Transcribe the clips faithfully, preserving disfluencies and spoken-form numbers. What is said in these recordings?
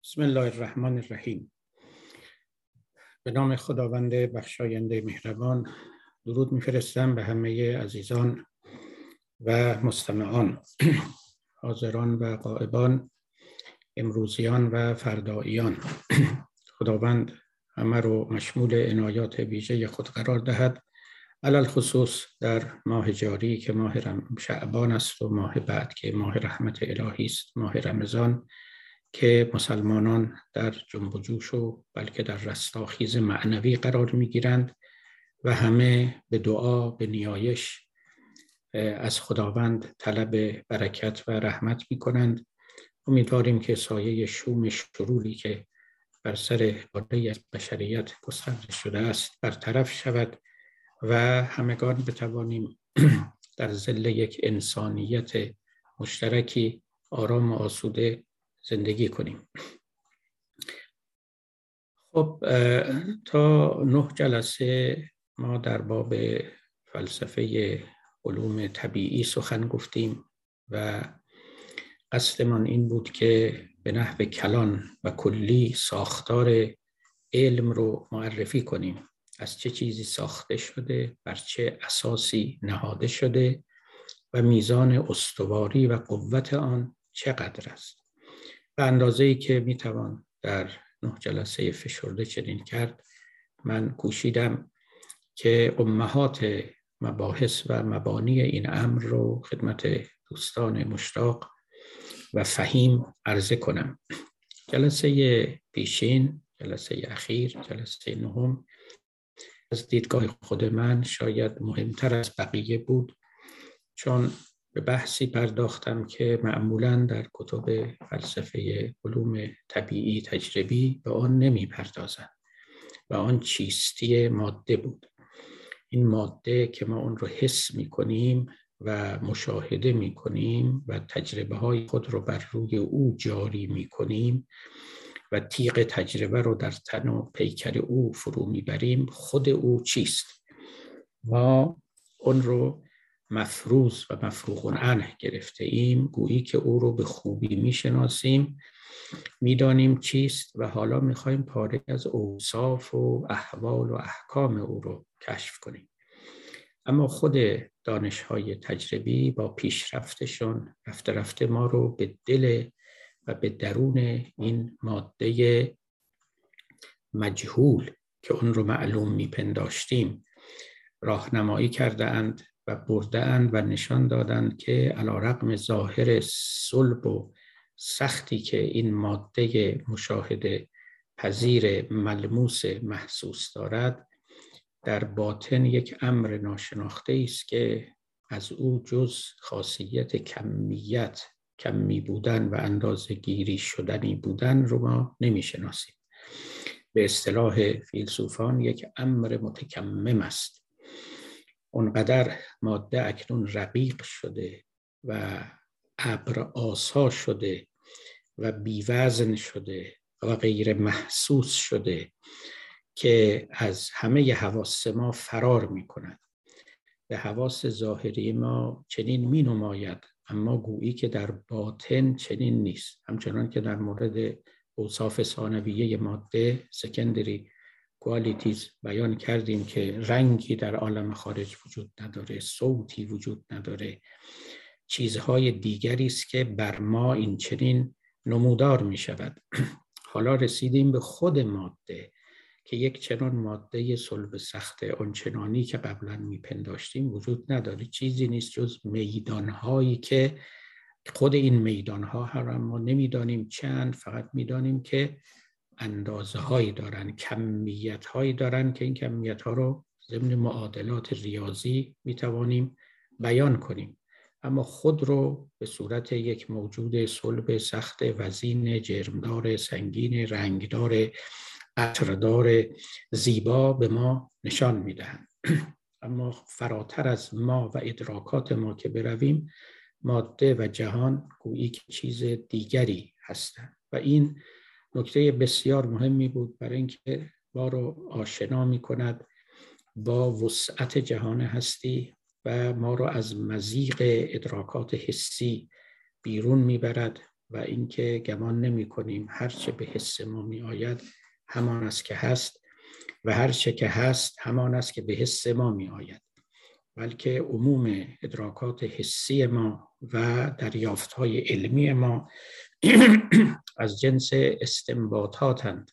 بسم الله الرحمن الرحیم. به نام خداوند بخشاینده مهربان درود میفرستم به همه عزیزان و مستمعان، حاضران و غائبان، امروزیان و فرداییان. خداوند همه رو مشمول عنایات ویژه خود قرار دهد، علل خصوص در ماه جاری که ماه شعبان است و ماه بعد که ماه رحمت الهی است، ماه رمضان، که مسلمانان در جنب و جوش و بلکه در رستاخیز معنوی قرار میگیرند و همه به دعا، به نیایش از خداوند طلب برکت و رحمت میکنند. امیدواریم که سایه شوم شروری که بر سر عده از بشریت گسترده شده است برطرف شود و همگان بتوانیم در ظل یک انسانیت مشترکی آرام و آسوده زندگی کنیم. خب تا نه جلسه ما در باب فلسفه علوم طبیعی سخن گفتیم و قصدمان این بود که به نحو کلان و کلی ساختار علم رو معرفی کنیم. از چه چیزی ساخته شده، بر چه اساسی نهاده شده و میزان استواری و قوت آن چقدر است. به اندازه‌ای که میتوان در نه جلسه فشرده چنین کرد، من کوشیدم که امهات مباحث و مبانی این امر رو خدمت دوستان مشتاق و فهیم عرضه کنم. جلسه پیشین، جلسه اخیر، جلسه نهم از دیدگاه خود من شاید مهمتر از بقیه بود، چون به بحثی پرداختم که معمولاً در کتب فلسفه علوم طبیعی تجربی به آن نمی پردازند و آن چیستی ماده بود. این ماده که ما اون رو حس می کنیم و مشاهده می کنیم و تجربه های خود رو بر روی او جاری می کنیم و تیغ تجربه رو در تن و پیکر او فرو می بریم، خود او چیست؟ ما اون رو مفروض و مفروغ عنه گرفته ایم، گویی که او رو به خوبی می شناسیم، می دانیم چیست و حالا می خواهیم پاره از اوصاف و احوال و احکام او رو کشف کنیم. اما خود دانش‌های تجربی با پیشرفتشون رفته رفته ما رو به دل و به درون این ماده مجهول که اون رو معلوم می پنداشتیم راهنمایی کرده اند و برده اند و نشان دادند که علیرغم ظاهر صلب و سختی که این ماده مشاهده پذیر ملموس محسوس دارد، در باطن یک امر ناشناخته است که از او جز خاصیت کمیت، کمی بودن و اندازه گیری شدنی بودن رو ما نمی شناسیم. به اصطلاح فیلسوفان یک امر متکمم است. اونقدر ماده اکنون رقیق شده و ابر آسا شده و بیوزن شده و غیر محسوس شده که از همه حواس ما فرار می کند. به حواس ظاهری ما چنین می نماید، اما گویی که در باطن چنین نیست. همچنان که در مورد اوصاف ثانویه ماده سکندری کوالیتیز بیان کردیم که رنگی در عالم خارج وجود نداره، صوتی وجود نداره، چیزهای دیگری است که بر ما این چنین نمودار می شود. حالا رسیدیم به خود ماده که یک چنان ماده صلب سخت آنچنانی که قبلا می پنداشتیم وجود نداره. چیزی نیست جز میدانهایی که خود این میدانها هم ما نمیدانیم چند، فقط میدانیم که اندازه هایی دارن، کمیت هایی دارن که این کمیت ها رو ضمن معادلات ریاضی میتوانیم بیان کنیم، اما خود رو به صورت یک موجود صلب سخت وزین جرمدار سنگین رنگدار عطردار زیبا به ما نشان میدهند. اما فراتر از ما و ادراکات ما که برویم، ماده و جهان گویی که چیز دیگری هستند و این نکته بسیار مهمی بود برای اینکه ما رو آشنا می کند با وسعت جهان هستی و ما رو از مضیق ادراکات حسی بیرون می برد و اینکه گمان نمی کنیم هر چه به حس ما می آید همان است که هست و هر چه که هست همان است که به حس ما می آید، بلکه عموم ادراکات حسی ما و دریافت‌های علمی ما از جنس استنباطاتند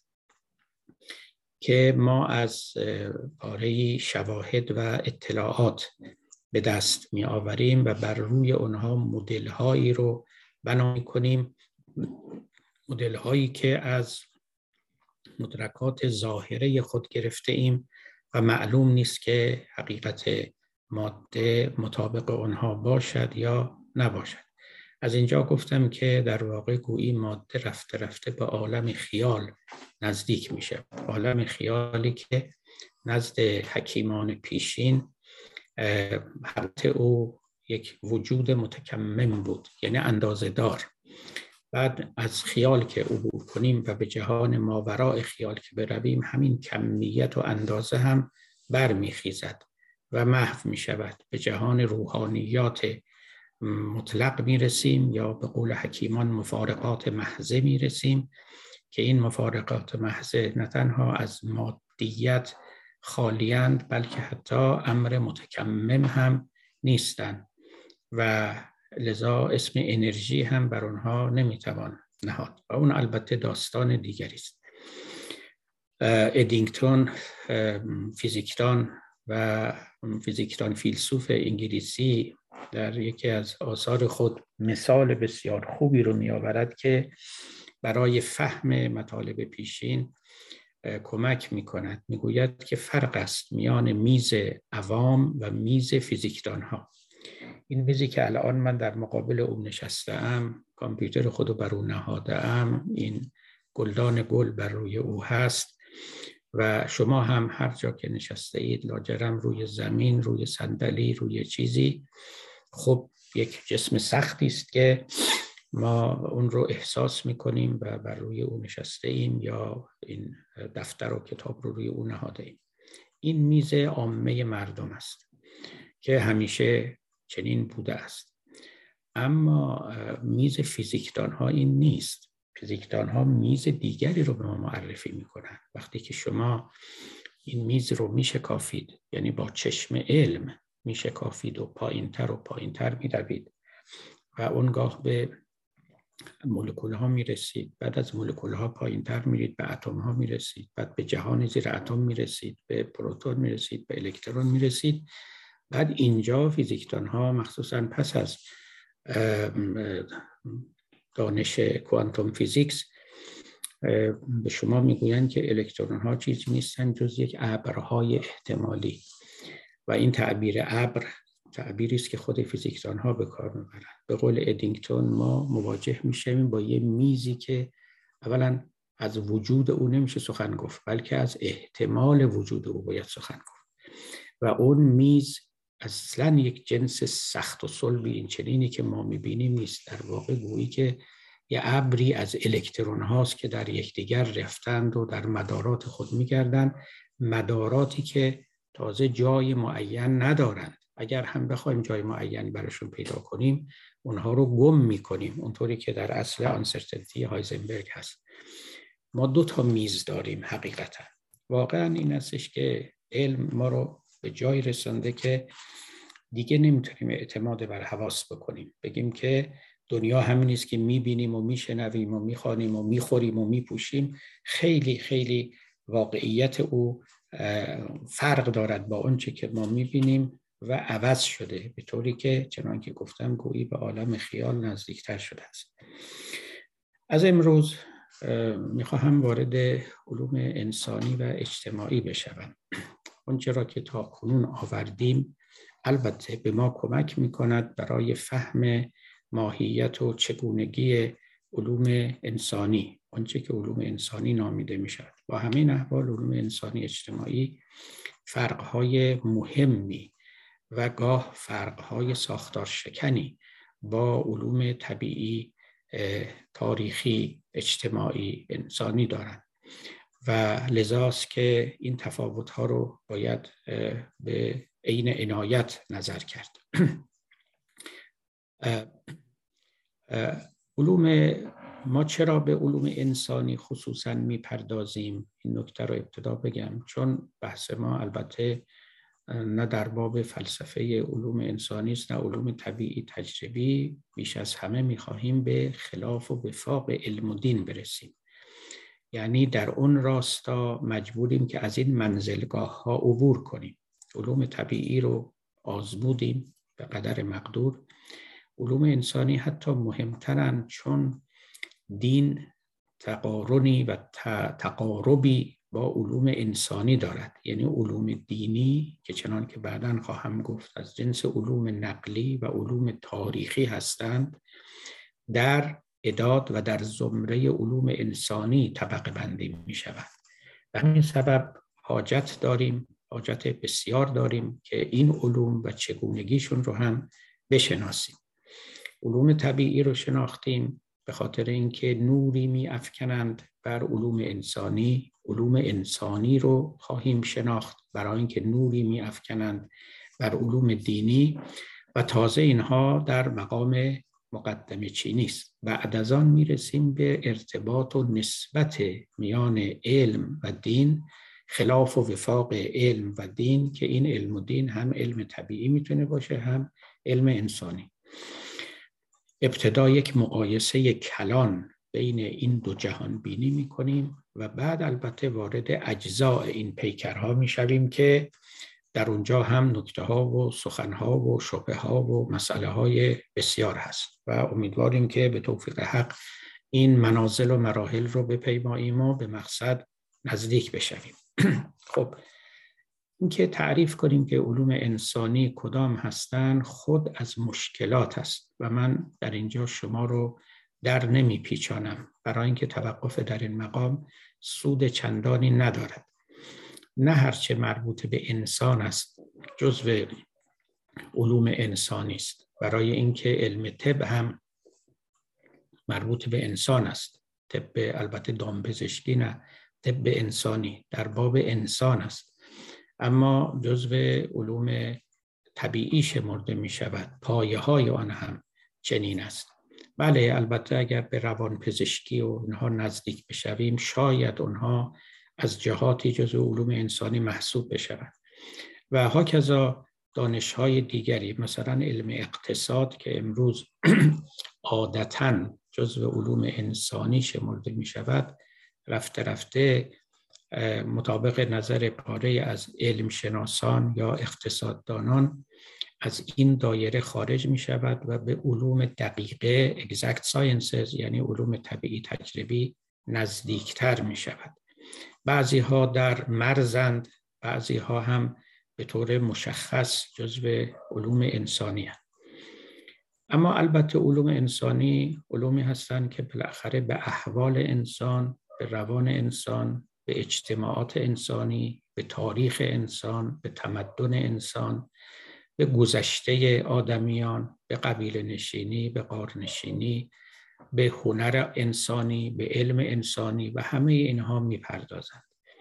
که ما از پاره شواهد و اطلاعات به دست می آوریم و بر روی اونها مدل هایی رو بنا می کنیم، مدل هایی که از مدرکات ظاهره خود گرفته ایم و معلوم نیست که حقیقت ماده مطابق اونها باشد یا نباشد. از اینجا گفتم که در واقع گویی ماده رفته رفته به عالم خیال نزدیک میشه، عالم خیالی که نزد حکیمان پیشین حالت او یک وجود متکمم بود، یعنی اندازه دار. بعد از خیال که عبور کنیم و به جهان ماوراء خیال که برویم، همین کمیت و اندازه هم برمیخیزد و محو می شود. به جهان روحانیات مطلق می رسیم یا به قول حکیمان مفارقات محضه می رسیم که این مفارقات محضه نه تنها از مادیت خالیند بلکه حتی امر متکمم هم نیستند و لذا اسم انرژی هم بر آنها نمیتوان نهاد و اون البته داستان دیگری است. ادینگتون فیزیکدان و فیزیکدان فیلسوف انگلیسی در یکی از آثار خود مثال بسیار خوبی رو میآورد که برای فهم مطالب پیشین کمک میکند. میگوید که فرق است میان میز عوام و میز فیزیکدان ها. این میزی که الان من در مقابل اون نشسته‌ام، کامپیوتر خودو بر اون نهاده‌ام، این گلدان گل بر روی او هست و شما هم هر جا که نشسته اید، لاجرم روی زمین، روی صندلی، روی چیزی، خب یک جسم سختی است که ما اون رو احساس میکنیم و بر روی او نشسته ایم یا این دفتر و کتاب رو روی او نهاده ایم. این میز عامه مردم است که همیشه چنین بوده است. اما میز فیزیکدان ها این نیست. فیزیکدان ها میز دیگری رو به ما معرفی میکنن. وقتی که شما این میز رو میشکافید، یعنی با چشم علم میشکافید و پایینتر و پایینتر میروید و اونگاه به مولکول ها میرسید، بعد از مولکول ها پایینتر میرید به اتم ها میرسید، بعد به جهان زیر اتم میرسید، به پروتون میرسید، به الکترون میرسید. بعد اینجا فیزیکدان ها مخصوصا پس از دانش کوانتوم فیزیکس به شما میگویند که الکترون ها چیزی نیستن جز یک ابرهای احتمالی و این تعبیر ابر تعبیری است که خود فیزیکدان ها به کار میبرند. به قول ادینگتون ما مواجه میشیم با یه میزی که اولا از وجود او نمیشه سخن گفت بلکه از احتمال وجود او باید سخن گفت و اون میز اصلا یک جنس سخت و صلبی این چنینی که ما میبینیم نیست. در واقع گویی که یه ابری از الکترون هاست که در یکدیگر رفتند و در مدارات خود میگردند، مداراتی که تازه جای معین ندارند. اگر هم بخوایم جای معین براشون پیدا کنیم اونها رو گم میکنیم، اونطوری که در اصل آنسرتنتی هایزنبرگ هست. ما دو تا میز داریم حقیقتا. واقعا این هستش که علم ما رو به جای رسانده که دیگه نمیتونیم اعتماد بر حواس بکنیم، بگیم که دنیا همین است که میبینیم و میشنویم و میخوانیم و میخوریم و میپوشیم. خیلی خیلی واقعیت او فرق دارد با اون چه که ما میبینیم و عوض شده، به طوری که چنان که گفتم گویی به عالم خیال نزدیکتر شده است. از امروز میخواهم وارد علوم انسانی و اجتماعی بشوم. اونچه را که تا کنون آوردیم البته به ما کمک میکند برای فهم ماهیت و چگونگی علوم انسانی، آنچه که علوم انسانی نامیده میشود. با همین احوال علوم انسانی اجتماعی فرقهای مهمی و گاه فرقهای ساختار شکنی با علوم طبیعی، تاریخی، اجتماعی، انسانی دارند و لذاست که این تفاوت‌ها رو باید به عین عنایت نظر کرد. علوم ما چرا به علوم انسانی خصوصا میپردازیم؟ این نکته رو ابتدا بگم، چون بحث ما البته نه در باب فلسفه علوم انسانی است نه علوم طبیعی تجربی. بیش از همه میخواهیم به خلاف و وفاق علم و دین برسیم، یعنی در اون راستا مجبوریم که از این منزلگاه ها عبور کنیم. علوم طبیعی رو آزمودیم به قدر مقدور، علوم انسانی حتی مهمترن، چون دین تقارنی و تقاربی با علوم انسانی دارد. یعنی علوم دینی که چنان که بعداً خواهم گفت از جنس علوم نقلی و علوم تاریخی هستند، در اعداد و در زمره علوم انسانی طبقه بندی می شود. به همین سبب حاجت داریم، حاجت بسیار داریم که این علوم و چگونگیشون رو هم بشناسیم. علوم طبیعی رو شناختیم به خاطر اینکه نوری می افکنند بر علوم انسانی. علوم انسانی رو خواهیم شناخت برای اینکه نوری می افکنند بر علوم دینی، و تازه اینها در مقام مقدمه چینی است. بعد از آن می رسیم به ارتباط و نسبت میان علم و دین، خلاف و وفاق علم و دین، که این علم و دین هم علم طبیعی میتونه باشه هم علم انسانی. ابتدا یک مقایسه کلان بین این دو جهان بینی می کنیم و بعد البته وارد اجزاء این پیکرها می شویم که در اونجا هم نکته ها و سخن ها و شبهه ها و مسئله های بسیار هست و امیدواریم که به توفیق حق این منازل و مراحل رو بپیماییم و به مقصد نزدیک بشویم. خب این که تعریف کنیم که علوم انسانی کدام هستند خود از مشکلات است و من در اینجا شما رو در نمی پیچانم، برای اینکه توقف در این مقام سود چندانی ندارد. نه هرچه مربوط به انسان است جزو علوم انسانی است، برای اینکه علم طب هم مربوط به انسان است. طب البته دامپزشکی نه، طب انسانی در باب انسان است، اما جزو علوم طبیعی شمرده می شود. پایه های آن هم چنین است. بله البته اگر به روان پزشکی و اونها نزدیک بشویم شاید اونها از جهاتی جزو علوم انسانی محسوب بشوند و هاکذا دانش‌های دیگری، مثلا علم اقتصاد که امروز عادتاً جزو علوم انسانی شمرده می شود، رفته رفته مطابق نظر پاره از علم شناسان یا اقتصاددانان از این دایره خارج می شود و به علوم دقیقه exact sciences یعنی علوم طبیعی تجربی نزدیکتر می شود. بعضی ها در مرزند، بعضی ها هم به طور مشخص جزو علوم انسانی هستند. اما البته علوم انسانی علومی هستند که بالاخره به احوال انسان، به روان انسان، به اجتماعات انسانی، به تاریخ انسان، به تمدن انسان، به گذشته آدمیان، به قبیله نشینی، به غار نشینی، به هنر انسانی، به علم انسانی و همه اینها میپردازند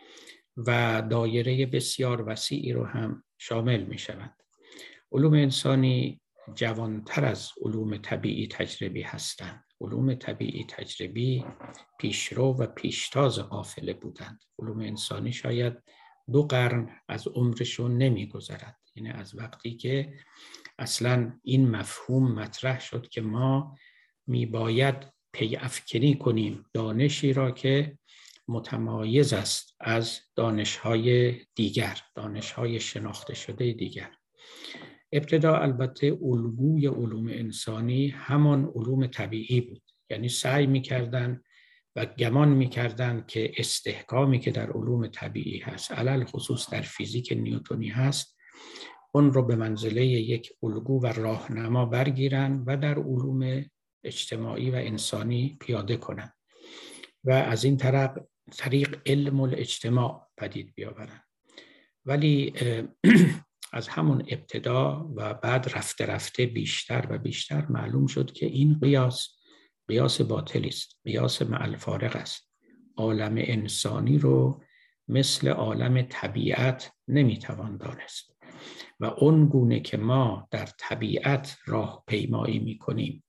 و دایره بسیار وسیعی رو هم شامل میشوند. علوم انسانی جوانتر از علوم طبیعی تجربی هستند. علوم طبیعی تجربی پیشرو و پیشتاز قافله بودند. علوم انسانی شاید دو قرن از عمرشون نمیگذرد، یعنی از وقتی که اصلا این مفهوم مطرح شد که ما میباید پی افکنی کنیم دانشی را که متمایز است از دانش‌های دیگر، دانش‌های شناخته شده دیگر. ابتدا البته الگوی علوم انسانی همان علوم طبیعی بود، یعنی سعی می‌کردند و گمان می‌کردند که استحکامی که در علوم طبیعی هست، علل خصوص در فیزیک نیوتنی هست، اون رو به منزله یک الگو و راهنما برگیرن و در علوم اجتماعی و انسانی پیاده کنند و از این طریق طریق علم الاجتماع پدید بیاورن. ولی از همون ابتدا و بعد رفته رفته بیشتر و بیشتر معلوم شد که این قیاس قیاس باطلی است، قیاس مع الفارق است. عالم انسانی رو مثل عالم طبیعت نمیتوان دانست و اون گونه که ما در طبیعت راه پیمایی میکنیم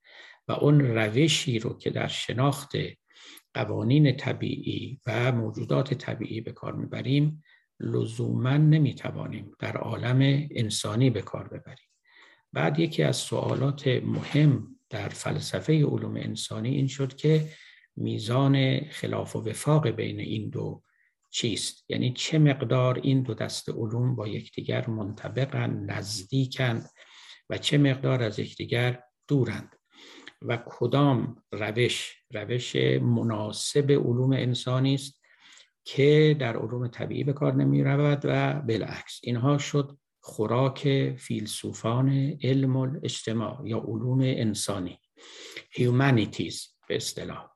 و اون روشی رو که در شناخت قوانین طبیعی و موجودات طبیعی به کار میبریم لزوما نمیتوانیم در عالم انسانی به کار ببریم. بعد یکی از سوالات مهم در فلسفه علوم انسانی این شد که میزان خلاف و وفاق بین این دو چیست؟ یعنی چه مقدار این دو دسته علوم با یکدیگر منطبقند، نزدیکند و چه مقدار از یکدیگر دورند و کدام روش روش مناسب علوم انسانی است که در علوم طبیعی به کار نمی رود و بالعکس. اینها شد خوراک فیلسوفان علم الاجتماع یا علوم انسانی، humanities به اصطلاح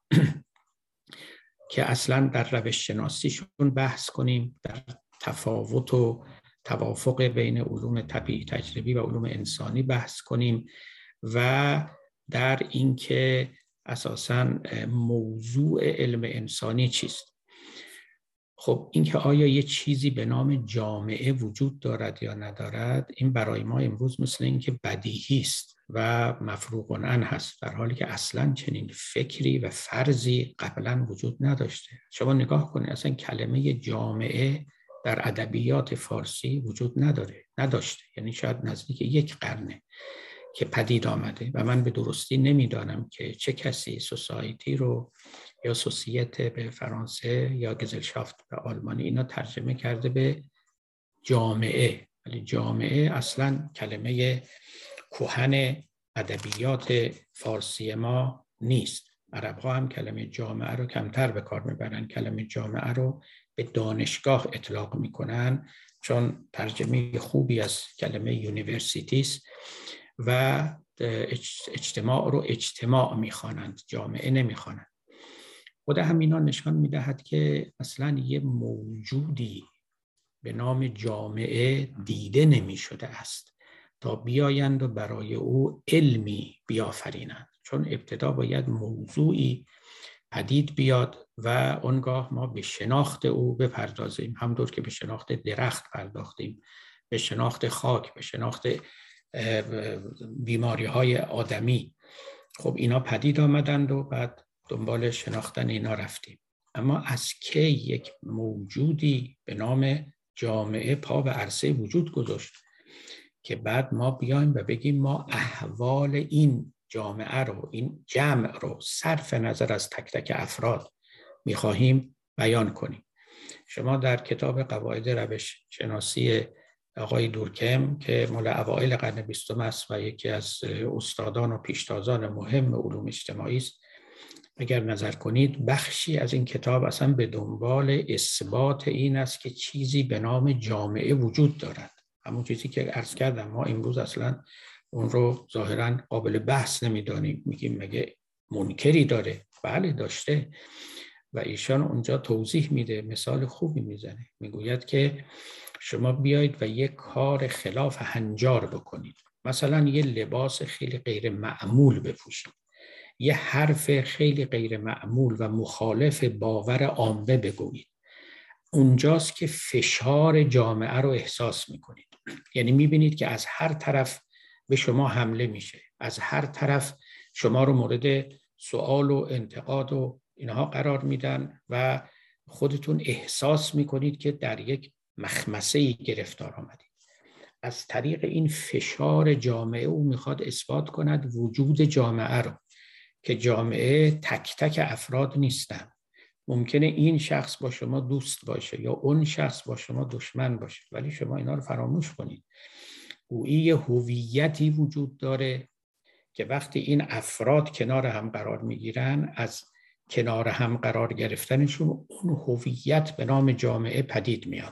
که اصلا در روش شناسیشون بحث کنیم، در تفاوت و توافق بین علوم طبیعی تجربی و علوم انسانی بحث کنیم و در اینکه اساساً موضوع علم انسانی چیست. خب اینکه آیا یه چیزی به نام جامعه وجود دارد یا ندارد، این برای ما امروز مثل اینکه بدیهی است و مفروغ عنه هست، در حالی که اصلاً چنین فکری و فرضی قبلاً وجود نداشته. شما نگاه کنید، اصلا کلمه جامعه در ادبیات فارسی وجود نداره، نداشته، یعنی شاید نزدیک یک قرنه که پدید آمده و من به درستی نمیدانم که چه کسی سوسایتی رو یا سوسیته به فرانسه یا گزلشافت به آلمانی اینا ترجمه کرده به جامعه، ولی جامعه اصلا کلمه کهن ادبیات فارسی ما نیست. عرب‌ها هم کلمه جامعه رو کمتر به کار میبرن، کلمه جامعه رو به دانشگاه اطلاق میکنن چون ترجمه خوبی از کلمه یونیورسیتی است و اجتماع رو اجتماع میخوانند، جامعه نمیخوانند. خود همینا نشان میدهد که اصلا یه موجودی به نام جامعه دیده نمیشده است تا بیایند و برای او علمی بیافرینند، چون ابتدا باید موضوعی پدید بیاد و آنگاه ما به شناخت او بپردازیم، همونطور که به شناخت درخت پرداختیم، به شناخت خاک، به شناخت بیماری های آدمی. خب اینا پدید آمدند و بعد دنبال شناختن اینا رفتیم. اما از کی یک موجودی به نام جامعه پا به عرصه وجود گذاشت که بعد ما بیایم و بگیم ما احوال این جامعه رو، این جمع رو صرف نظر از تک تک افراد میخواهیم بیان کنیم. شما در کتاب قواعد روش شناسی آقای دورکهیم که مال اوایل قرن بیستم است و یکی از استادان و پیشتازان مهم علوم اجتماعی است، اگر نظر کنید بخشی از این کتاب اصلا به دنبال اثبات این است که چیزی به نام جامعه وجود دارد. همون چیزی که عرض کردم، ما امروز اصلا اون رو ظاهراً قابل بحث نمیدانیم، میگیم مگه منکری داره؟ بله داشته. و ایشان اونجا توضیح میده، مثال خوبی میزنه، میگوید که شما بیایید و یک کار خلاف هنجار بکنید، مثلا یه لباس خیلی غیر معمول بپوشید، یه حرف خیلی غیر معمول و مخالف باور عامه بگویید. اونجاست که فشار جامعه رو احساس میکنید، یعنی میبینید که از هر طرف به شما حمله میشه، از هر طرف شما رو مورد سوال و انتقاد و اینها قرار میدن و خودتون احساس میکنید که در یک مخمسه‌ای گرفتار آمدید. از طریق این فشار جامعه او میخواد اثبات کند وجود جامعه رو، که جامعه تک تک افراد نیستن. ممکنه این شخص با شما دوست باشه یا اون شخص با شما دشمن باشه، ولی شما اینا رو فراموش کنید. گویی هویتی وجود داره که وقتی این افراد کنار هم قرار میگیرن، از کنار هم قرار گرفتنشون اون هویت به نام جامعه پدید میاد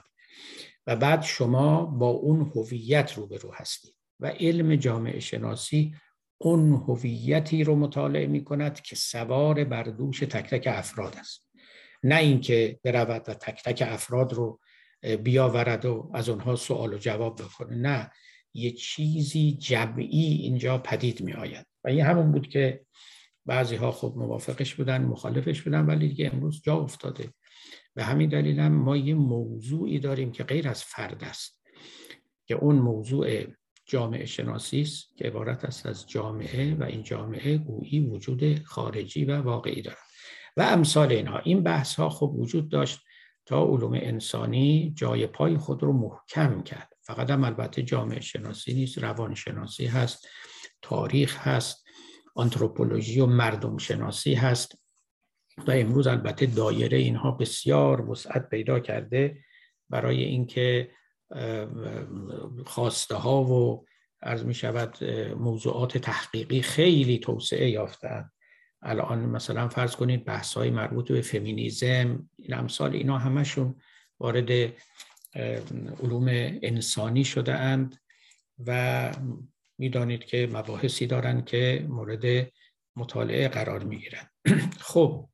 و بعد شما با اون هویت روبرو هستید و علم جامعه شناسی اون هویتی رو مطالعه می کند که سوار بر دوش تک تک افراد است، نه اینکه برود و تک تک افراد رو بیاورد و از اونها سوال و جواب بکنه. نه، یه چیزی جمعی اینجا پدید می آید و این همون بود که بعضی ها خب موافقش بودن، مخالفش بودن، ولی دیگه امروز جا افتاده. به همین دلیل هم ما یه موضوعی داریم که غیر از فرد است، که اون موضوع جامعه شناسی است که عبارت است از جامعه و این جامعه گویی وجود خارجی و واقعی دارد و امثال اینها. این بحث ها خب وجود داشت تا علوم انسانی جای پای خود رو محکم کرد. فقط هم البته جامعه شناسی نیست، روان شناسی هست، تاریخ هست، آنتروپولوژی و مردم شناسی هست و امروز البته دایره اینها بسیار وسعت پیدا کرده برای اینکه خواسته ها و عرض می شود موضوعات تحقیقی خیلی توسعه یافتند. الان مثلا فرض کنید بحث های مربوط به فمینیسم، این امثال اینا همشون وارد علوم انسانی شده اند و میدانید که مباحثی دارند که مورد مطالعه قرار میگیرند. خب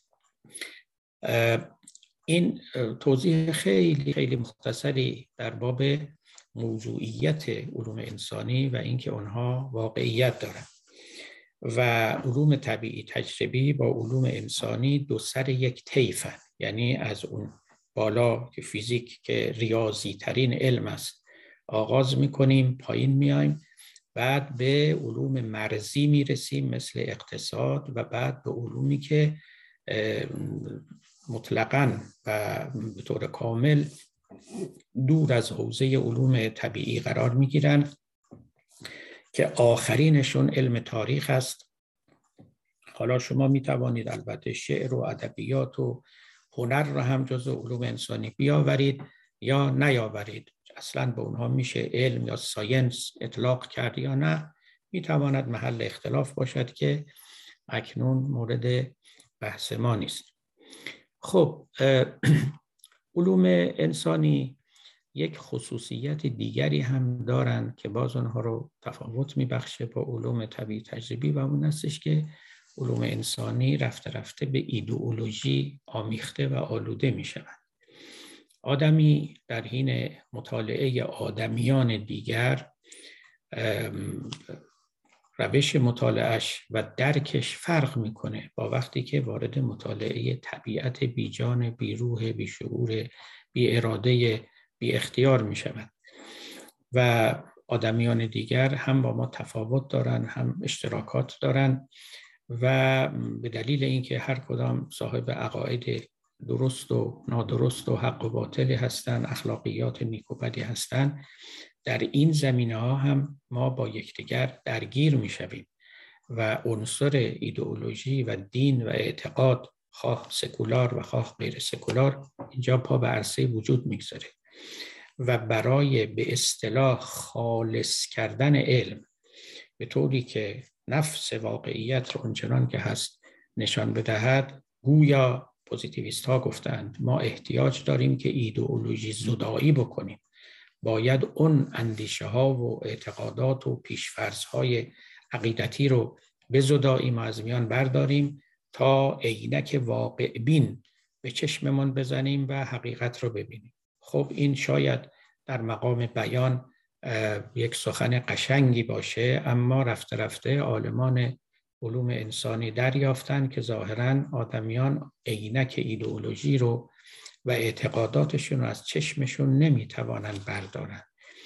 این توضیح خیلی خیلی مختصری در باب موضوعیت علوم انسانی و اینکه آنها واقعیت دارند و علوم طبیعی تجربی با علوم انسانی دو سر یک طیفند. یعنی از اون بالا که فیزیک که ریاضی ترین علم است آغاز میکنیم، پایین میایم، بعد به علوم مرزی میرسیم مثل اقتصاد و بعد به علومی که مطلقاً و به طور کامل دور از حوزه علوم طبیعی قرار میگیرند که آخرینشون علم تاریخ است. حالا شما میتوانید البته شعر و ادبیات و هنر را هم جزو علوم انسانی بیاورید یا نیاورید، اصلا به اونها میشه علم یا ساینس اطلاق کرد یا نه، میتواند محل اختلاف باشد که اکنون مورد بحث ما نیست. خب علوم انسانی یک خصوصیت دیگری هم دارند که باز اونها رو تفاوت میبخشه با علوم طبیعی تجربی و اون هستش که علوم انسانی رفته رفته به ایدئولوژی آمیخته و آلوده میشوند. آدمی در حین مطالعه آدمیان دیگر روش مطالعهش و درکش فرق میکنه با وقتی که وارد مطالعه طبیعت بیجان، بیروح، بیشعور، بی اراده، بی اختیار میشود و آدمیان دیگر هم با ما تفاوت دارن، هم اشتراکات دارن و به دلیل اینکه هر کدام صاحب عقاید درست و نادرست و حق و باطلی هستند، اخلاقیات نیک و بدی هستند، در این زمینه ها هم ما با یکدیگر درگیر می شویم و عنصر ایدئولوژی و دین و اعتقاد، خواه سکولار و خواه غیر سکولار، اینجا پا به عرصه وجود میگذاره و برای به اصطلاح خالص کردن علم به طوری که نفس واقعیت رو اونچنان که هست نشان بدهد، گویا پوزیتیویست ها گفتند ما احتیاج داریم که ایدئولوژی زدایی بکنیم، باید اون اندیشه ها و اعتقادات و پیشفرض های عقیدتی رو به زدایی ما از میان برداریم تا عینک واقع بین به چشممون بزنیم و حقیقت رو ببینیم. خب این شاید در مقام بیان یک سخن قشنگی باشه، اما رفته رفته عالمان علوم انسانی دریافتن که ظاهراً آدمیان عینک ایدئولوژی رو و اعتقاداتشون رو از چشمشون نمیتوانند بردارن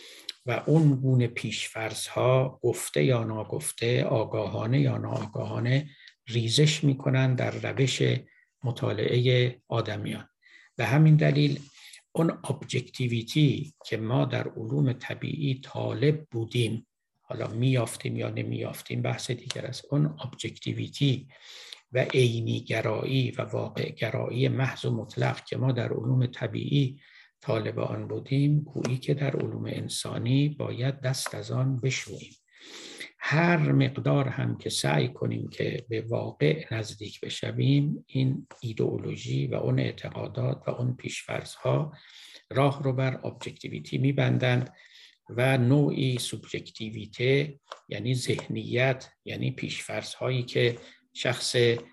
و اون گونه پیشفرض‌ها گفته یا ناگفته، آگاهانه یا ناآگاهانه ریزش میکنن در روش مطالعه آدمیان. به همین دلیل اون ابجکتیویتی که ما در علوم طبیعی طالب بودیم، حالا میافتیم یا نمیافتیم بحث دیگر است، اون ابجکتیویتی و عینی گرایی و واقع گرایی محض و مطلق که ما در علوم طبیعی طالب آن بودیم، گویی که در علوم انسانی باید دست از آن بشوییم. هر مقدار هم که سعی کنیم که به واقع نزدیک بشویم، این ایدئولوژی و اون اعتقادات و اون پیشفرض‌ها راه رو بر ابجکتیویتی میبندند و نوعی سوبژکتیویته، یعنی ذهنیت، یعنی پیشفرض‌هایی که شخص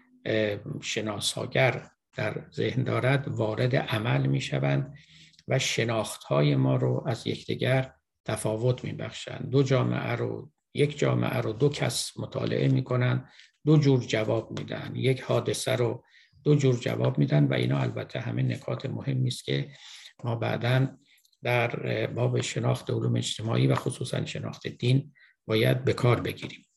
شناساگر در ذهن دارد وارد عمل میشوند و شناخت‌های ما رو از یکدیگر تفاوت میبخشند. دو جامعه رو یک جامعه رو دو کس مطالعه میکنن، دو جور جواب میدن، یک حادثه رو دو جور جواب میدن و اینا البته همه نکات مهمی است که ما بعداً در باب شناخت علوم اجتماعی و خصوصا شناخت دین باید به کار بگیریم.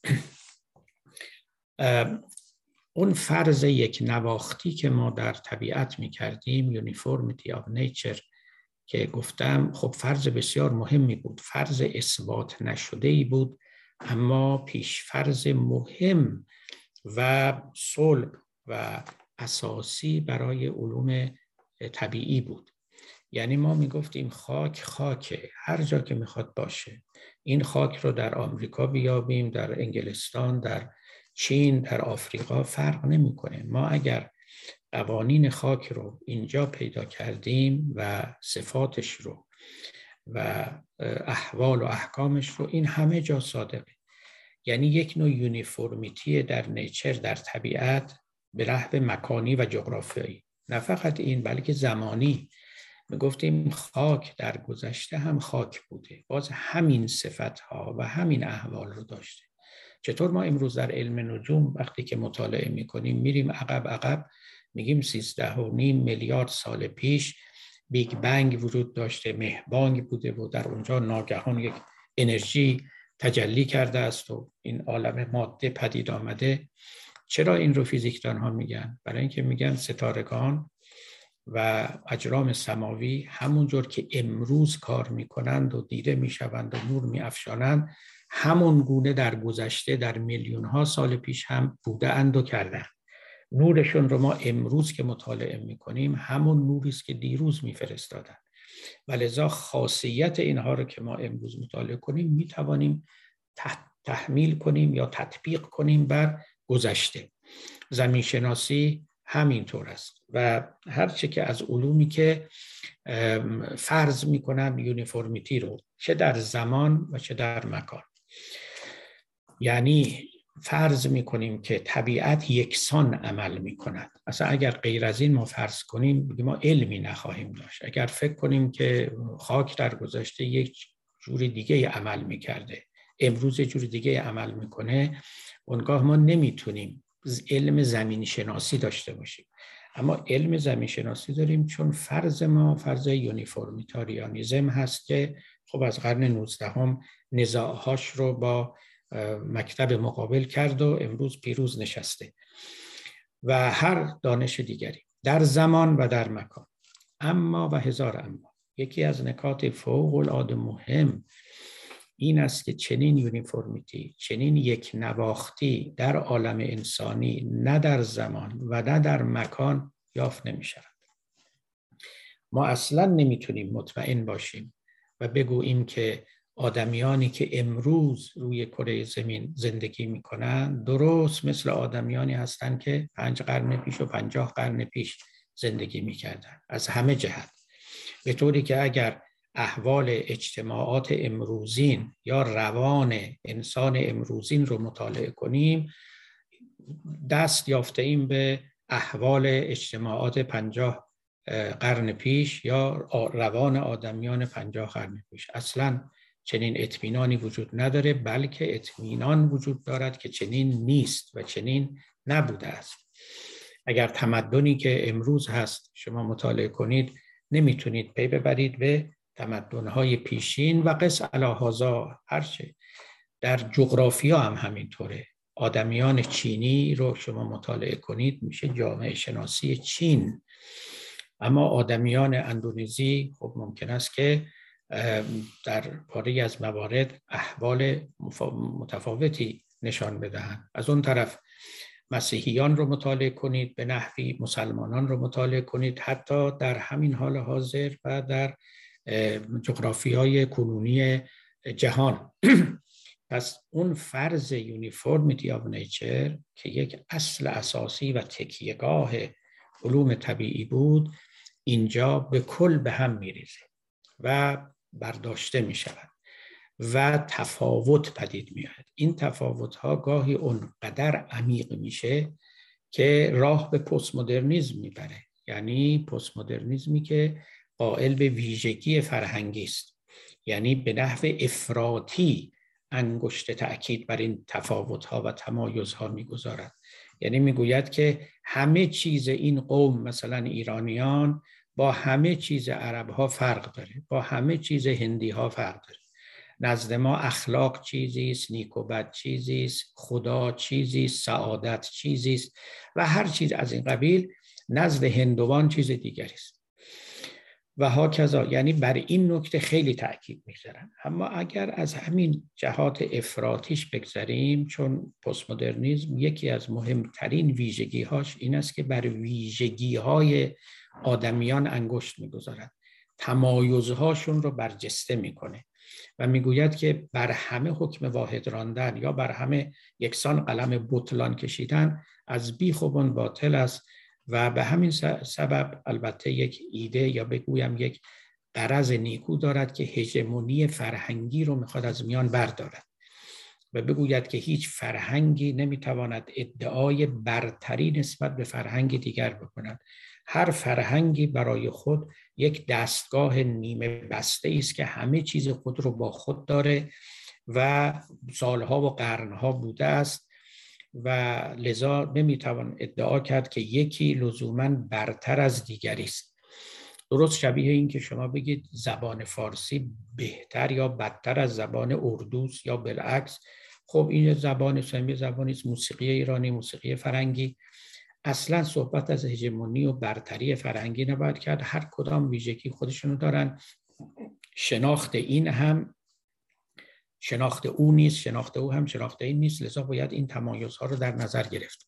اون فرض یک نواختی که ما در طبیعت می کردیم، یونیفورمیتی آف نیچر که گفتم، خب فرض بسیار مهمی بود، فرض اثبات نشده ای بود، اما پیش فرض مهم و صلب و اساسی برای علوم طبیعی بود. یعنی ما می گفتیم خاک خاکه، هر جا که میخواد باشه. این خاک رو در آمریکا بیابیم، در انگلستان، در چین، در آفریقا، فرق نمیکنه. ما اگر قوانین خاک رو اینجا پیدا کردیم و صفاتش رو و احوال و احکامش رو، این همه جا صادقه. یعنی یک نوع یونیفورمیتی در نیچر، در طبیعت، به نحو مکانی و جغرافیایی. نه فقط این، بلکه زمانی. می گفتیم خاک در گذشته هم خاک بوده، باز همین صفتها و همین احوال رو داشته. چطور ما امروز در علم نجوم وقتی که مطالعه می کنیم میریم عقب عقب، میگیم سیزده و نیم میلیارد سال پیش بیگ بنگ وجود داشته، مهبانگ بوده و در اونجا ناگهان یک انرژی تجلی کرده است و این عالم ماده پدید آمده. چرا این رو فیزیکدان ها میگن؟ برای اینکه میگن ستارگان و اجرام سماوی همونجور که امروز کار میکنند و دیده میشوند و نور میافشانند، همون گونه در گذشته در میلیون ها سال پیش هم بوده اند و کردن. نورشون رو ما امروز که مطالعه میکنیم همون نوری است که دیروز میفرستادن، و لذا خاصیت اینها رو که ما امروز مطالعه کنیم میتوانیم تحمیل کنیم یا تطبیق کنیم بر گذشته. زمین شناسی همینطور است و هرچه که از علومی که فرض میکنن یونیفورمیتی رو، چه در زمان و چه در مکان. یعنی فرض میکنیم که طبیعت یکسان عمل میکند. اصلا اگر غیر از این ما فرض کنیم، ما علمی نخواهیم داشت. اگر فکر کنیم که خاک در گذشته یک جور دیگه عمل میکرده، امروز یک جور دیگه عمل میکنه، اونگاه ما نمیتونیم علم زمین شناسی داشته باشیم. اما علم زمین شناسی داریم چون فرض ما فرض یونیفورمیتاریانیزم هست که خب از قرن نوزدهم نزاعهاش رو با مکتب مقابل کرد و امروز پیروز نشسته، و هر دانش دیگری در زمان و در مکان. اما و هزار اما، یکی از نکات فوق العاده مهم این است که چنین یونیفورمیتی، چنین یک نواختی در عالم انسانی نه در زمان و نه در مکان یافت نمی شود. ما اصلا نمیتونیم مطمئن باشیم و بگوییم که آدمیانی که امروز روی کره زمین زندگی میکنن درست مثل آدمیانی هستند که پنج قرن پیش و پنجاه قرن پیش زندگی میکردن از همه جهت. به طوری که اگر احوال اجتماعات امروزین یا روان انسان امروزین رو مطالعه کنیم، دست یافته ایم به احوال اجتماعات پنجاه قرن پیش یا روان آدمیان پنجاه قرن پیش. اصلاً چنین اطمینانی وجود نداره، بلکه اطمینان وجود دارد که چنین نیست و چنین نبوده است. اگر تمدنی که امروز هست شما مطالعه کنید، نمیتونید پی ببرید به تمدن‌های پیشین و قس علی هذا هرچه. در جغرافیا هم همینطوره. آدمیان چینی رو شما مطالعه کنید میشه جامعه شناسی چین، اما آدمیان اندونزی خب ممکن است که در پاره از موارد احوال متفاوتی نشان بدهند. از اون طرف مسیحیان رو مطالعه کنید به نحوی، مسلمانان رو مطالعه کنید حتی در همین حال حاضر و در جغرافیای کنونی جهان. پس اون فرض یونیفورمیتی آف نیچر که یک اصل اساسی و تکیهگاه علوم طبیعی بود، اینجا به کل به هم میریزه و برداشته می شود و تفاوت پدید می آید. این تفاوت ها گاهی اونقدر عمیق میشه که راه به پست مدرنیسم میبره. یعنی پست مدرنیسمی که قائل به ویژگی فرهنگی است، یعنی به نحو افراطی انگشت تأکید بر این تفاوت ها و تمایز ها میگذارد. یعنی میگوید که همه چیز این قوم، مثلا ایرانیان، با همه چیز عرب ها فرق داره، با همه چیز هندی ها فرق داره. نزد ما اخلاق چیزی است، نیک و بد چیزی است، خدا چیزی است، سعادت چیزی است و هر چیز از این قبیل نزد هندوان چیز دیگری است و هاکذا. یعنی بر این نکته خیلی تأکید می‌ذارن. اما اگر از همین جهات افراطیش بگذریم، چون پست مدرنیسم یکی از مهمترین ویژگی‌هاش این است که بر ویژگی‌های آدمیان انگشت می‌گذارد، تمایزهاشون رو برجسته می‌کنه و میگوید که بر همه حکم واحد راندن یا بر همه یکسان قلم بطلان کشیدن از بیخ و بن باطل است و به همین سبب البته یک ایده یا بگویم یک غرض نیکو دارد که هژمونی فرهنگی رو میخواد از میان بردارد و بگوید که هیچ فرهنگی نمیتواند ادعای برتری نسبت به فرهنگ دیگر بکند. هر فرهنگی برای خود یک دستگاه نیمه بسته است که همه چیز خود رو با خود داره و سالها و قرنها بوده است و لذا نمیتوان ادعا کرد که یکی لزوماً برتر از دیگری است. درست شبیه این که شما بگید زبان فارسی بهتر یا بدتر از زبان اردوست یا بالعکس. خب این زبان سمی زبانی است، موسیقی ایرانی، موسیقی فرنگی. اصلا صحبت از هژمونی و برتری فرهنگی نباید کرد. هر کدام ویژگی خودشونو دارن. شناخت این هم شناخت او نیست، شناخت او هم شناخت این نیست، لذا باید این تمایزها رو در نظر گرفت.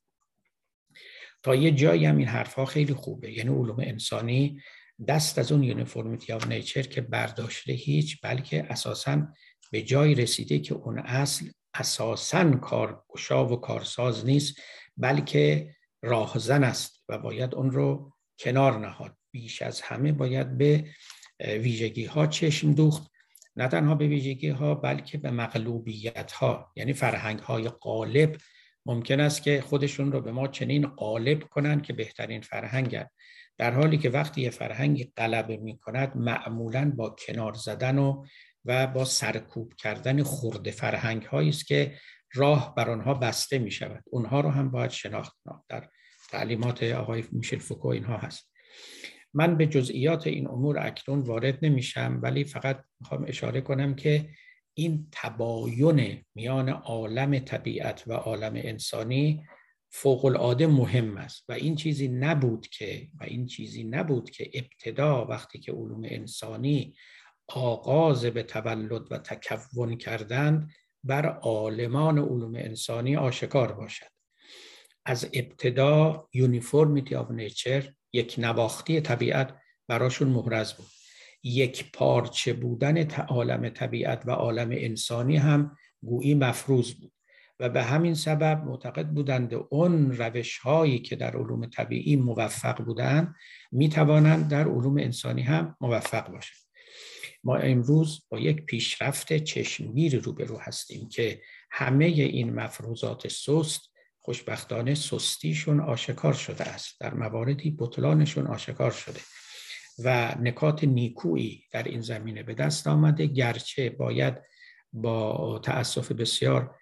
تا یه جایی هم این حرفها خیلی خوبه، یعنی علوم انسانی دست از اون یونیفورمیتی آف نیچر که برداشته هیچ، بلکه اساساً به جای رسیده که اون اصل اساساً کارگشا و کارساز نیست، بلکه راهزن است و باید اون رو کنار نهاد. بیش از همه باید به ویژگی ها چشم دوخت، نه تنها به ویژگی ها بلکه به مغلوبیت ها. یعنی فرهنگ های غالب ممکن است که خودشون رو به ما چنین غالب کنن که بهترین فرهنگن، در حالی که وقتی یه فرهنگی غلبه می کند معمولاً با کنار زدن و و با سرکوب کردن خرد فرهنگ هایی است که راه بر آنها بسته می شود. اونها رو هم باید شناخت. در تعلیمات آقای میشل فوکو اینها هست. من به جزئیات این امور اکنون وارد نمیشم، ولی فقط میخوام اشاره کنم که این تباین میان عالم طبیعت و عالم انسانی فوق العاده مهم است و این چیزی نبود که و این چیزی نبود که ابتدا وقتی که علوم انسانی آغاز به تولد و تکون کردند بر عالمان علوم انسانی آشکار باشد. از ابتدا یونیفورمیتی آف نیچر، یک نواختی طبیعت براشون محرز بود. یک پارچه بودن عالم طبیعت و عالم انسانی هم گویی مفروض بود و به همین سبب معتقد بودند اون روش هایی که در علوم طبیعی موفق بودند می توانند در علوم انسانی هم موفق باشند. ما امروز با یک پیشرفت چشمگیر روبرو هستیم که همه این مفروضات سست خوشبختانه سستیشون آشکار شده است، در مواردی بطلانشون آشکار شده و نکات نیکویی در این زمینه به دست آمده، گرچه باید با تأسف بسیار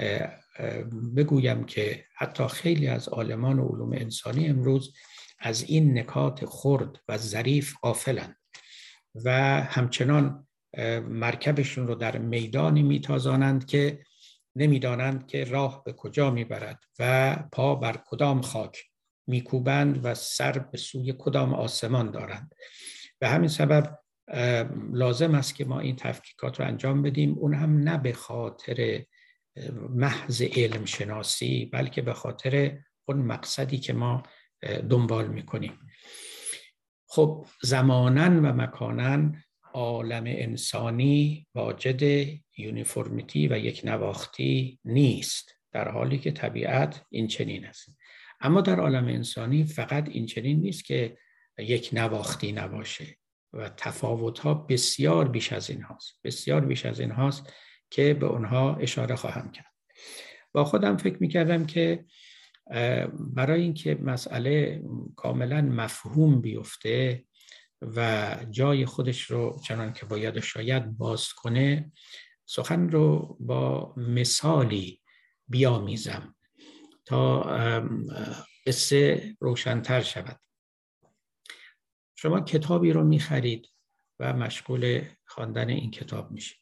بگویم که حتی خیلی از عالمان علوم انسانی امروز از این نکات خرد و ظریف غافلند و همچنان مرکبشون رو در میدانی میتازانند که نمیدانند که راه به کجا میبرد و پا بر کدام خاک میکوبند و سر به سوی کدام آسمان دارند. به همین سبب لازم است که ما این تفکیکات رو انجام بدیم، اون هم نه به خاطر محض علم شناسی بلکه به خاطر اون مقصدی که ما دنبال میکنیم. خب زماناً و مکاناً عالم انسانی واجد یونیفورمیتی و یک نواختی نیست، در حالی که طبیعت این چنین است. اما در عالم انسانی فقط این چنین نیست که یک نواختی نباشه و تفاوت‌ها بسیار بیش از این هاست، بسیار بیش از این هاست که به اونها اشاره خواهم کرد. با خودم فکر می‌کردم که برای اینکه مسئله کاملا مفهوم بیفته و جای خودش رو چنان که باید شاید باز کنه، سخن رو با مثالی بیامیزم تا قصه روشن‌تر شود. شما کتابی رو میخرید و مشغول خواندن این کتاب میشید.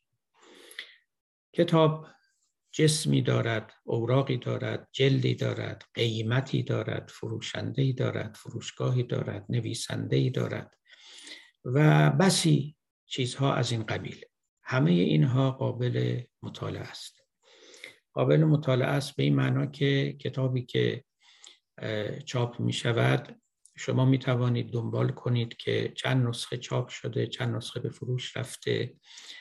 کتاب جسمی دارد، اوراقی دارد، جلدی دارد، قیمتی دارد، فروشنده‌ای دارد، فروشگاهی دارد، نویسنده‌ای دارد و بسی چیزها از این قبیل. همه اینها قابل مطالعه است. قابل مطالعه است به این معنا که کتابی که چاپ می شود شما می توانید دنبال کنید که چند نسخه چاپ شده، چند نسخه به فروش رفته،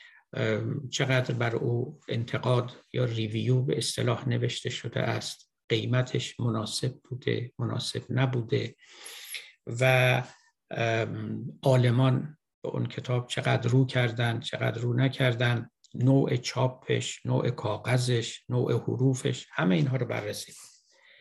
چقدر بر او انتقاد یا ریویو به اصطلاح نوشته شده است، قیمتش مناسب بوده، مناسب نبوده و عالمان به اون کتاب چقدر رو کردن، چقدر رو نکردن، نوع چاپش، نوع کاغذش، نوع حروفش، همه اینها رو بررسی کنید.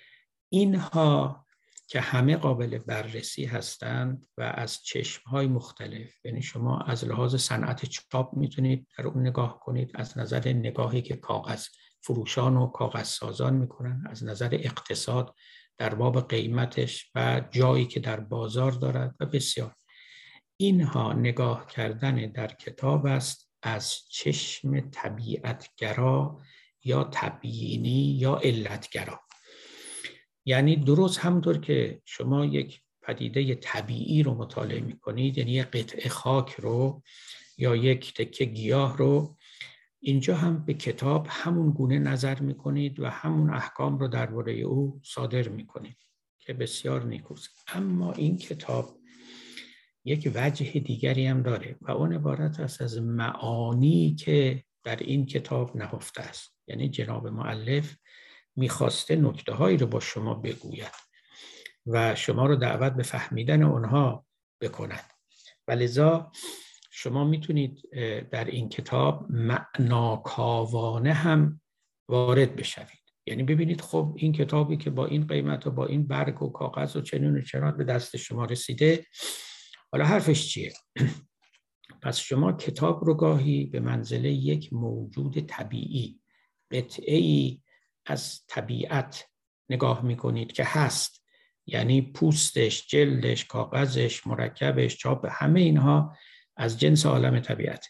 اینها که همه قابل بررسی هستند و از چشم‌های مختلف، یعنی شما از لحاظ صنعت چاپ میتونید در اون نگاه کنید، از نظر نگاهی که کاغذ فروشان و کاغذ سازان میکنن، از نظر اقتصاد در باب قیمتش و جایی که در بازار دارد و بسیار. اینها نگاه کردن در کتاب است از چشم طبیعتگرا یا تبیینی یا علتگرا. یعنی درست همونطور که شما یک پدیده طبیعی رو مطالعه می‌کنید، یعنی یک قطعه خاک رو یا یک تکه گیاه رو، اینجا هم به کتاب همون گونه نظر می‌کنید و همون احکام رو درباره او صادر می‌کنید که بسیار نیکوست. اما این کتاب یک وجه دیگری هم داره و اون عبارت است از معانی که در این کتاب نهفته است. یعنی جناب مؤلف میخواسته نکته هایی رو با شما بگوید و شما رو دعوت به فهمیدن اونها بکند و لذا شما میتونید در این کتاب معناکاوانه هم وارد بشوید. یعنی ببینید خب این کتابی که با این قیمت و با این برگ و کاغذ و چنین و چنان به دست شما رسیده، حالا حرفش چیه؟ پس شما کتاب رو گاهی به منزله یک موجود طبیعی، قطعه‌ای از طبیعت نگاه میکنید که هست، یعنی پوستش، جلدش، کاغذش، مرکبش، چاپ، همه اینها از جنس عالم طبیعت.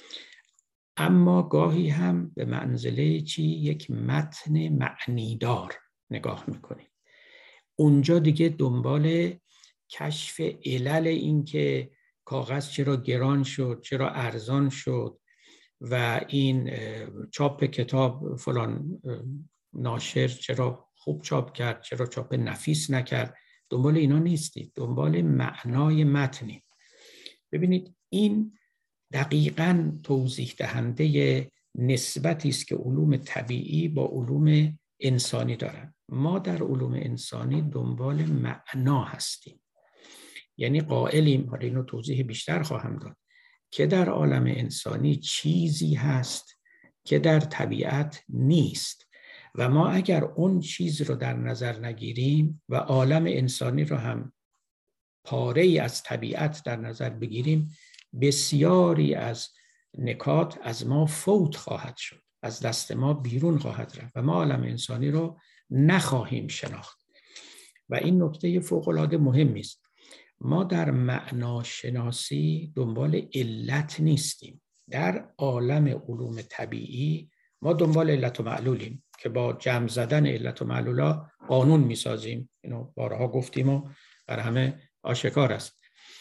اما گاهی هم به منزله چی؟ یک متن معنیدار نگاه میکنید. اونجا دیگه دنبال کشف علل این که کاغذ چرا گران شد، چرا ارزان شد و این چاپ کتاب فلان ناشر چرا خوب چاپ کرد، چرا چاپ نفیس نکرد، دنبال اینا نیستید، دنبال معنای متنی. ببینید این دقیقاً توضیح دهنده نسبتی است که علوم طبیعی با علوم انسانی دارن. ما در علوم انسانی دنبال معنا هستیم، یعنی قائلیم، حالا اینو توضیح بیشتر خواهم داد، که در عالم انسانی چیزی هست که در طبیعت نیست و ما اگر اون چیز رو در نظر نگیریم و عالم انسانی رو هم پاره‌ای از طبیعت در نظر بگیریم، بسیاری از نکات از ما فوت خواهد شد، از دست ما بیرون خواهد رفت و ما عالم انسانی رو نخواهیم شناخت. و این نکته فوق‌العاده مهمی است. ما در معناشناسی دنبال علت نیستیم. در عالم علوم طبیعی ما دنبال علت و معلولیم که با جمع زدن علت و معلولا قانون میسازیم. اینو بارها گفتیم و بر همه آشکار است.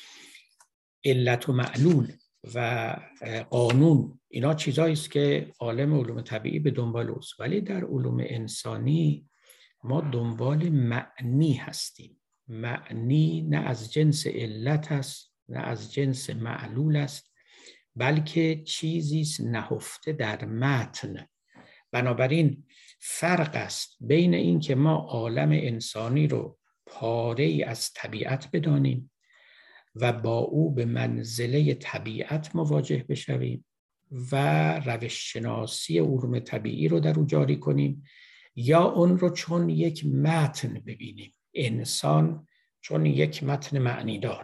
علت و معلول و قانون اینا چیزایی است که عالم علوم طبیعی به دنبال اوست، ولی در علوم انسانی ما دنبال معنی هستیم. معنی نه از جنس علت است، نه از جنس معلول است، بلکه چیزی است نهفته در متن. بنابراین فرق است بین این که ما عالم انسانی رو پاره‌ای از طبیعت بدانیم و با او به منزله طبیعت مواجه بشویم و روش شناسی علوم طبیعی رو در او جاری کنیم، یا اون رو چون یک متن ببینیم. انسان چون یک متن معنیدار،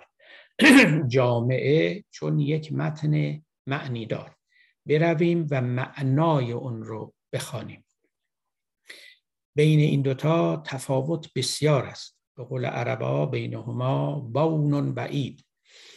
جامعه چون یک متن معنیدار برویم و معنای اون رو بخوانیم. بین این دوتا تفاوت بسیار است. به قول عربا بینهما بون بعید.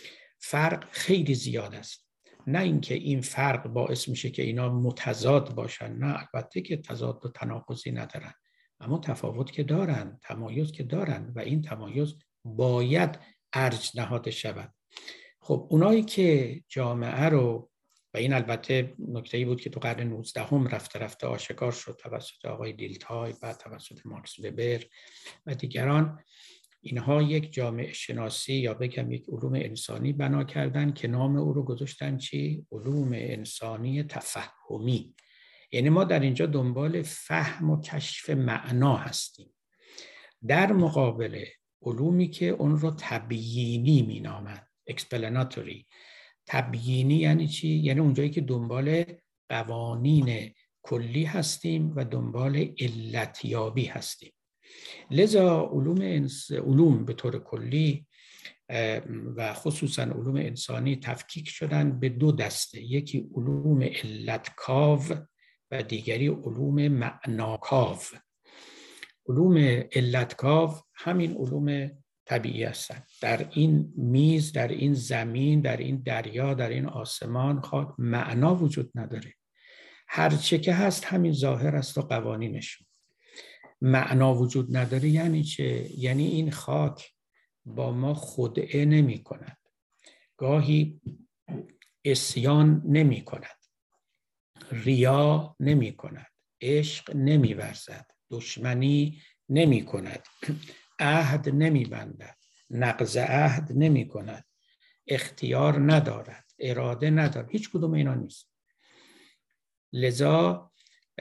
فرق خیلی زیاد است. نه اینکه این فرق باعث میشه که اینا متضاد باشن، نه، البته که تضاد و تناقضی ندارن، اما تفاوت که دارن، تمایز که دارن و این تمایز باید ارج نهاده شود. خب اونایی که جامعه رو، و این البته نکته‌ای بود که تو قرن نوزدهم رفته رفته آشکار شد توسط آقای دیلتای، بعد توسط ماکس وبر و دیگران، اینها یک جامعه شناسی یا بگم یک علوم انسانی بنا کردن که نام او رو گذاشتن چی؟ علوم انسانی تفهمی. یعنی ما در اینجا دنبال فهم و کشف معنا هستیم، در مقابل علومی که اون رو تبیینی می نامند، explanatory. تبیینی یعنی چی؟ یعنی اونجایی که دنبال قوانین کلی هستیم و دنبال علتیابی هستیم. لذا علوم انس... علوم به طور کلی و خصوصا علوم انسانی تفکیک شدن به دو دسته، یکی علوم علتکاو و دیگری علوم معناکاو. علوم علتکاو همین علوم طبیعی هستند. در این میز، در این زمین، در این دریا، در این آسمان خاک معنا وجود نداره. هر چه که هست همین ظاهر است و قوانینشون. معنا وجود نداره یعنی چه؟ یعنی این خاک با ما خدعه نمی کند، گاهی عصیان نمی کند، ریا نمی کند، عشق نمی ورزد، دشمنی نمی کند، عهد نمی بندد، نقض عهد نمی کند، اختیار ندارد، اراده ندارد، هیچ کدوم اینا نیست. لذا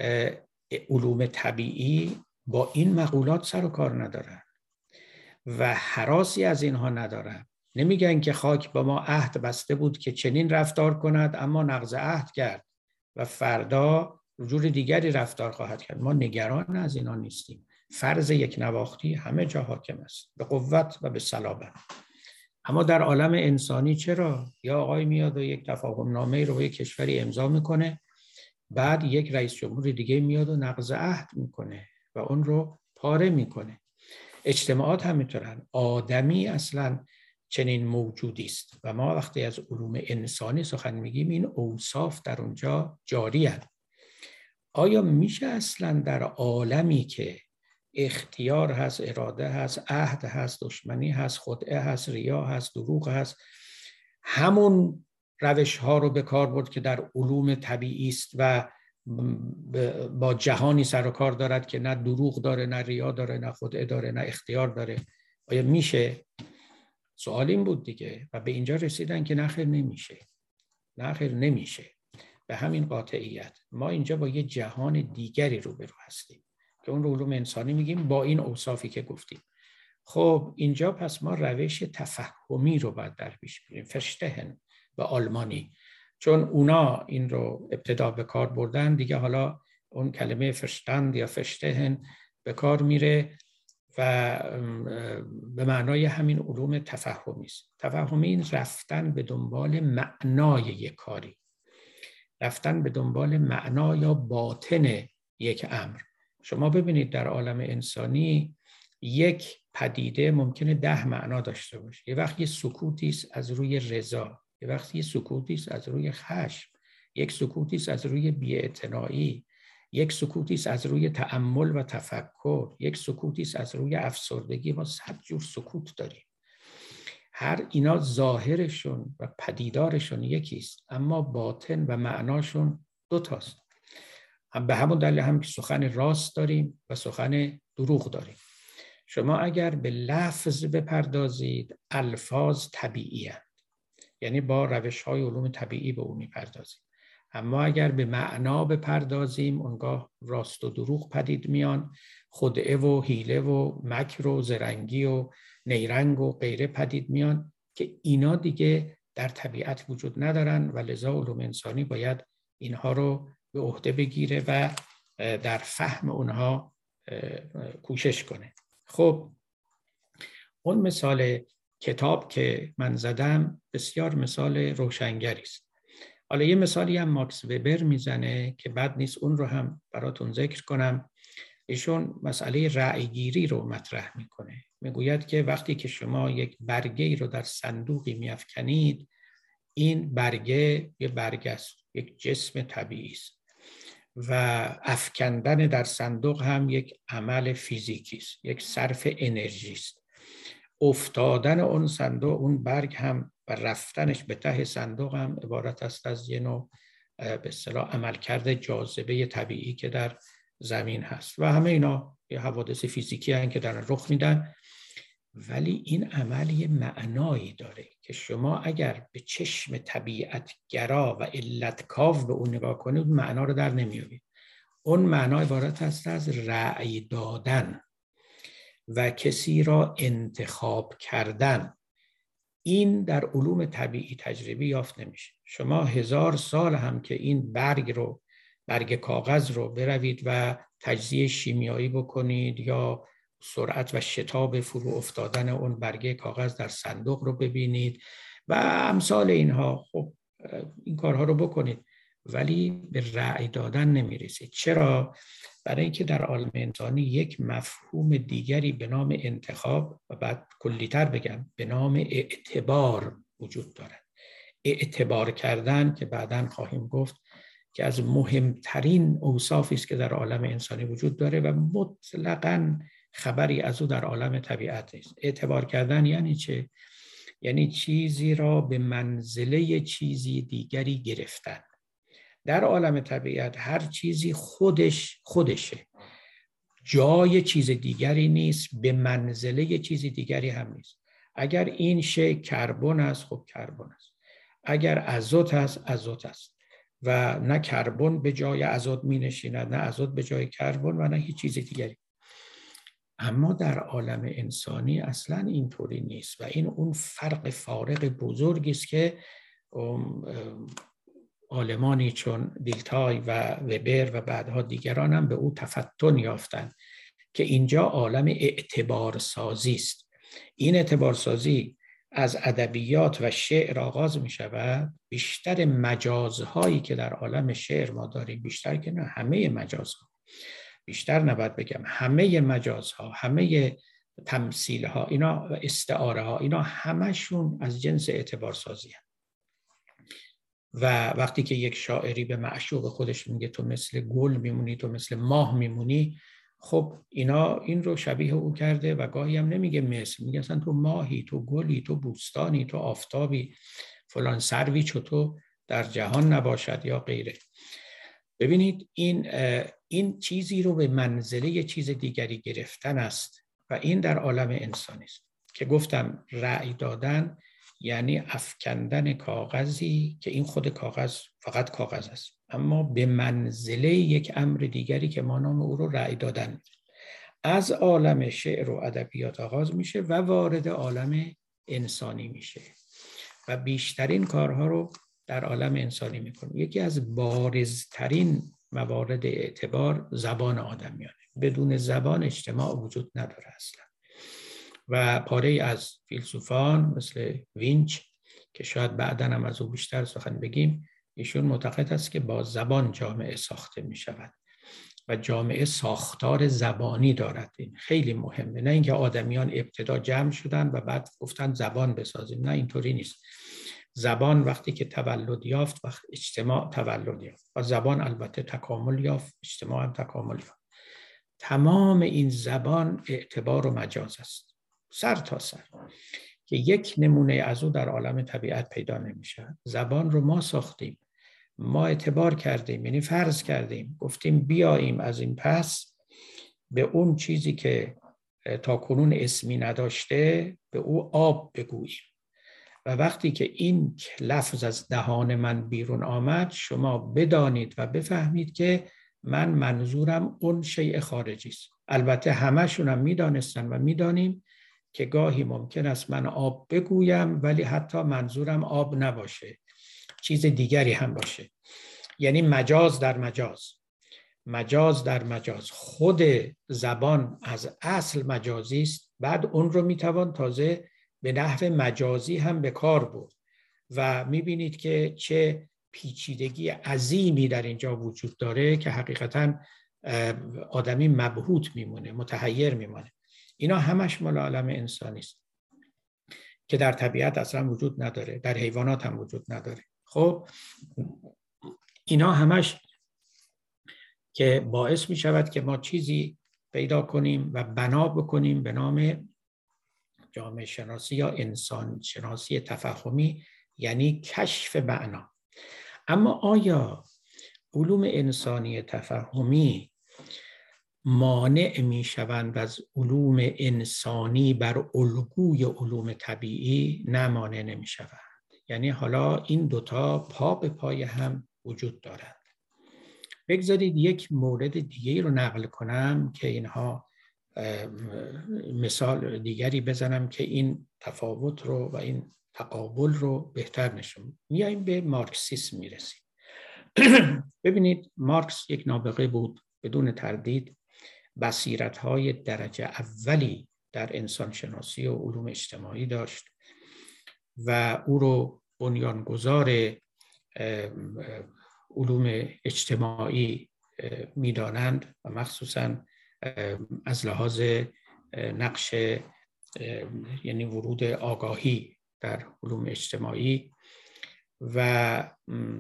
علوم طبیعی با این مقولات سر و کار ندارن و هراسی از اینها ندارن. نمیگن که خاک با ما عهد بسته بود که چنین رفتار کند اما نقض عهد کرد و فردا جور دیگری رفتار خواهد کرد. ما نگران از اینا نیستیم. فرض یک نواختی همه جا حاکم است به قوت و به صلابت. اما در عالم انسانی چرا؟ یا آقای میاد و یک تفاهم نامه رو با یک کشوری امضا میکنه، بعد یک رئیس جمهور دیگه میاد و نقض عهد میکنه و اون رو پاره میکنه. اجتماعات همینطورن. آدمی اصلا چنین موجودی است و ما وقتی از علوم انسانی سخن میگیم این اوصاف در اونجا جاری هست. آیا میشه اصلا در عالمی که اختیار هست، اراده هست، عهد هست، دشمنی هست، خدعه هست، ریا هست، دروغ هست، همون روش ها رو به کار برد که در علوم طبیعی است و با جهانی سر و کار دارد که نه دروغ داره، نه ریا داره، نه خدعه داره، نه اختیار داره؟ آیا میشه؟ سوال این بود دیگه و به اینجا رسیدن که نخیر نمیشه. نخیر نمیشه. به همین قاطعیت ما اینجا با یه جهان دیگری روبرو هستیم که اون رو علوم انسانی میگیم با این اوصافی که گفتیم. خب اینجا پس ما روش تفهمی رو باید در پیش بگیریم، فرشتهن به آلمانی، چون اونا این رو ابتدا به کار بردن دیگه. حالا اون کلمه فرشتند یا فرشتهن به کار میره و به معنای همین علوم تفهمی است. تفهمی این رفتن به دنبال معنای یک کاری، رفتن به دنبال معنا یا باطن یک امر. شما ببینید در عالم انسانی یک پدیده ممکنه ده معنا داشته باشه. یه وقت یه سکوتی است از روی رضا، یه وقت یه سکوتی است از روی خشم، یک سکوتی است از روی بی‌اعتنایی، یک سکوتی است از روی تأمل و تفکر، یک سکوتی است از روی افسردگی. ما صد جور سکوت داریم. هر اینا ظاهرشون و پدیدارشون یکیست اما باطن و معناشون دو تاست. هم به همون دلیل هم که سخن راست داریم و سخن دروغ داریم. شما اگر به لفظ بپردازید الفاظ طبیعی هستند، یعنی با روش های علوم طبیعی به اون میپردازید. اما اگر به معنا بپردازیم اونگاه راست و دروغ پدید میان، خدعه و حیله و مکر و زرنگی و نیرنگ و غیره پدید میان که اینا دیگه در طبیعت وجود ندارن و لذا علوم انسانی باید اینها رو به عهده بگیره و در فهم اونها کوشش کنه. خب اون مثال کتاب که من زدم بسیار مثال روشنگری است. حالا یه مثالی هم ماکس وبر میزنه که بد نیست اون رو هم براتون ذکر کنم. ایشون مسئله رأیگیری رو مطرح میکنه. میگوید که وقتی که شما یک برگه رو در صندوقی میافکنید این برگه یه برگ است، یک جسم طبیعی است و افکندن در صندوق هم یک عمل فیزیکی است، یک صرف انرژی است. افتادن اون صندوق، اون برگ هم و رفتنش به ته صندوق هم عبارت است از یه نوع به اصطلاح عملکرد جاذبه طبیعی که در زمین هست و همه اینا یه حوادث فیزیکی هستند که در رخ میدن. ولی این عمل یه معنایی داره که شما اگر به چشم طبیعت گرا و علتکاو به اون نگاه کنید اون معنا رو در نمیابید. اون معنا عبارت است از رأی دادن و کسی را انتخاب کردن. این در علوم طبیعی تجربی یافت نمیشه. شما هزار سال هم که این برگ رو برگ کاغذ رو بروید و تجزیه شیمیایی بکنید یا سرعت و شتاب فرو افتادن اون برگ کاغذ در صندوق رو ببینید و امثال اینها، خب این کارها رو بکنید ولی به رأی دادن نمیرسید. چرا؟ برای اینکه در عالم انسانی یک مفهوم دیگری به نام انتخاب و بعد کلی‌تر بگم به نام اعتبار وجود دارد. اعتبار کردن که بعداً خواهیم گفت که از مهمترین اوصافی است که در عالم انسانی وجود داره و مطلقاً خبری از او در عالم طبیعت نیست. اعتبار کردن یعنی چه؟ یعنی چیزی را به منزله چیزی دیگری گرفتن. در عالم طبیعت هر چیزی خودش خودشه، جای چیز دیگری نیست، به منزله چیز دیگری هم نیست. اگر این شی کربن است، خب کربن است. اگر ازوت است، ازوت است و نه کربن به جای ازوت می نشیند، نه ازوت به جای کربن و نه هیچ چیز دیگری. اما در عالم انسانی اصلا اینطوری نیست و این اون فرق فارق بزرگی است که عالمانی چون دیلتای و وبر و بعدها دیگران هم به او تفتن یافتند که اینجا عالم اعتبار سازی است. این اعتبار سازی از ادبیات و شعر آغاز می شود. بیشتر مجازهایی که در عالم شعر ما داریم، بیشتر که نه همه مجازها، بیشتر نباید بگم همه مجازها، همه تمثیلها، اینا استعاره ها، اینا همشون از جنس اعتبار سازی هست. و وقتی که یک شاعری به معشوق خودش میگه تو مثل گل میمونی، تو مثل ماه میمونی، خب اینا این رو شبیه او کرده و گاهی هم نمیگه مثل، میگه اصلا تو ماهی، تو گلی، تو بوستانی، تو آفتابی، فلان سروی چو تو در جهان نباشد یا غیره. ببینید این این چیزی رو به منزله چیز دیگری گرفتن است و این در عالم انسانی است که گفتم رأی دادن یعنی افکندن کاغذی که این خود کاغذ فقط کاغذ است اما به منزله یک امر دیگری که ما نام او رو رأی دادن. از عالم شعر و ادبیات آغاز میشه و وارد عالم انسانی میشه و بیشترین کارها رو در عالم انسانی میکنه. یکی از بارزترین موارد اعتبار زبان آدمیانه. بدون زبان اجتماع وجود نداره اصلا. و پاره از فیلسوفان مثل وینچ که شاید بعداً هم از او بیشتر سخن بگیم، ایشون معتقد است که با زبان جامعه ساخته می شود و جامعه ساختار زبانی دارد. این خیلی مهمه. نه اینکه آدمیان ابتدا جمع شدن و بعد گفتن زبان بسازیم، نه اینطوری نیست. زبان وقتی که تولد یافت، وقت اجتماع تولد یافت و زبان البته تکامل یافت، اجتماع هم تکامل یافت. تمام این زبان اعتبار و مجاز است، سر تا سر، که یک نمونه از او در عالم طبیعت پیدا نمیشه. زبان رو ما ساختیم، ما اعتبار کردیم، یعنی فرض کردیم، گفتیم بیاییم از این پس به اون چیزی که تا کنون اسمی نداشته به او آب بگوییم و وقتی که این لفظ از دهان من بیرون آمد شما بدانید و بفهمید که من منظورم اون شیء خارجی است. البته همشون هم میدانستن و میدانیم که گاهی ممکن است من آب بگویم ولی حتی منظورم آب نباشه، چیز دیگری هم باشه. یعنی مجاز در مجاز، مجاز در مجاز. خود زبان از اصل مجازی است، بعد اون رو میتوان تازه به نحو مجازی هم به کار برد و میبینید که چه پیچیدگی عظیمی در اینجا وجود داره که حقیقتاً آدمی مبهوت میمونه، متحیر میمونه. اینا همش مال عالم انسانی است. که در طبیعت اصلا وجود نداره، در حیوانات هم وجود نداره. خب اینا همش که باعث می شود که ما چیزی پیدا کنیم و بنا بکنیم به نام جامعه شناسی یا انسان شناسی تفهمی، یعنی کشف معنا. اما آیا علوم انسانی تفهمی مانع می شوند از علوم انسانی بر الگوی علوم طبیعی؟ نه، مانع نمی شوند. یعنی حالا این دوتا پا به پای هم وجود دارند. بگذارید یک مورد دیگه رو نقل کنم که اینها مثال دیگری بزنم که این تفاوت رو و این تقابل رو بهتر نشون. میایم به مارکسیسم میرسیم. ببینید مارکس یک نابغه بود، بدون تردید بصیرت‌های درجه اولی در انسان شناسی و علوم اجتماعی داشت و او رو بنیانگذار علوم اجتماعی میدانند و مخصوصاً از لحاظ نقش یعنی ورود آگاهی در علوم اجتماعی و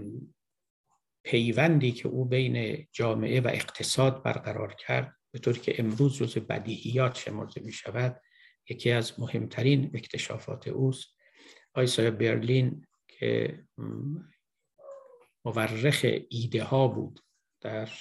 پیوندی که او بین جامعه و اقتصاد برقرار کرد، به طوری که امروز جزو بدیهیات شمرده می شود. یکی از مهمترین اکتشافات اوست. آیزای برلین که مورخ ایده ها بود در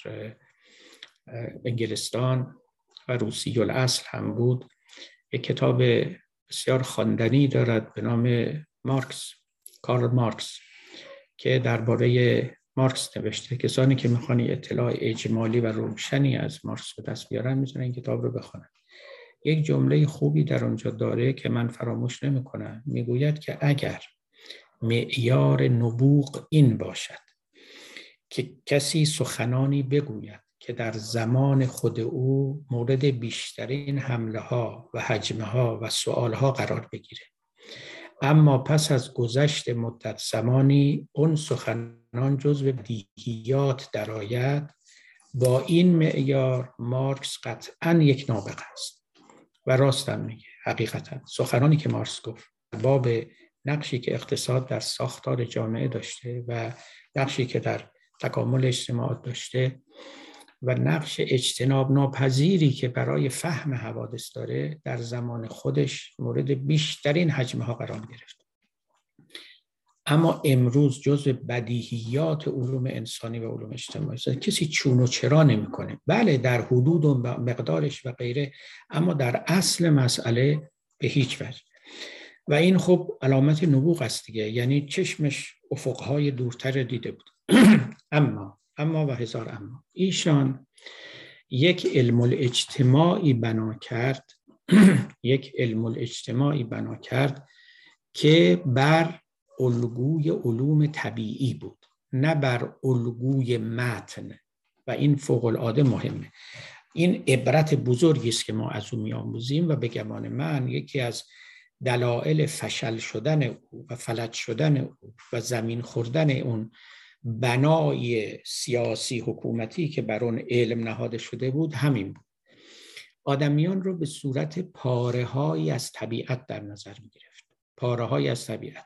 انگلستان و روسیه الاصل هم بود، یک کتاب بسیار خواندنی دارد به نام مارکس، کارل مارکس، که درباره مارکس نوشته. کسانی که میخوان اطلاع اجمالی و روشنی از مارکس به دست بیارن میتونن این کتاب رو بخونن. یک جمله خوبی در اونجا داره که من فراموش نمیکنم. میگوید که اگر معیار نبوغ این باشد که کسی سخنانی بگوید که در زمان خود او مورد بیشترین حمله ها و هجمه ها و سؤال ها قرار بگیره، اما پس از گذشت مدت زمانی اون سخنان جزو بدیهیات درآید، با این معیار مارکس قطعاً یک نابغه است. و راستم میگه. حقیقتا سخنانی که مارکس گفت باب نقشی که اقتصاد در ساختار جامعه داشته و نقشی که در تکامل اجتماعات داشته و نقش اجتناب ناپذیری که برای فهم حوادث داره، در زمان خودش مورد بیشترین هجمه ها قرار گرفت. اما امروز جزء بدیهیات علوم انسانی و علوم اجتماعی کسی چون و چرا نمی‌کنه. بله در حدود و مقدارش و غیره، اما در اصل مسئله به هیچ وجه. و این خب علامت نبوغ است دیگه، یعنی چشمش افقهای دورتر دیده بود. اما اما و هزار اما ایشان یک علم الاجتماعی بنا کرد یک علم الاجتماعی بنا کرد که بر الگوی علوم طبیعی بود، نه بر الگوی متن. و این فوق العاده مهمه. این عبرت بزرگی است که ما از او می‌آموزیم و به گمان من یکی از دلایل فشل شدن او و فلج شدن او و زمین خوردن اون بنای سیاسی حکومتی که بر اون علم نهاده شده بود همین بود. آدمیان رو به صورت پاره‌هایی از طبیعت در نظر می‌گرفت. پاره‌هایی از طبیعت.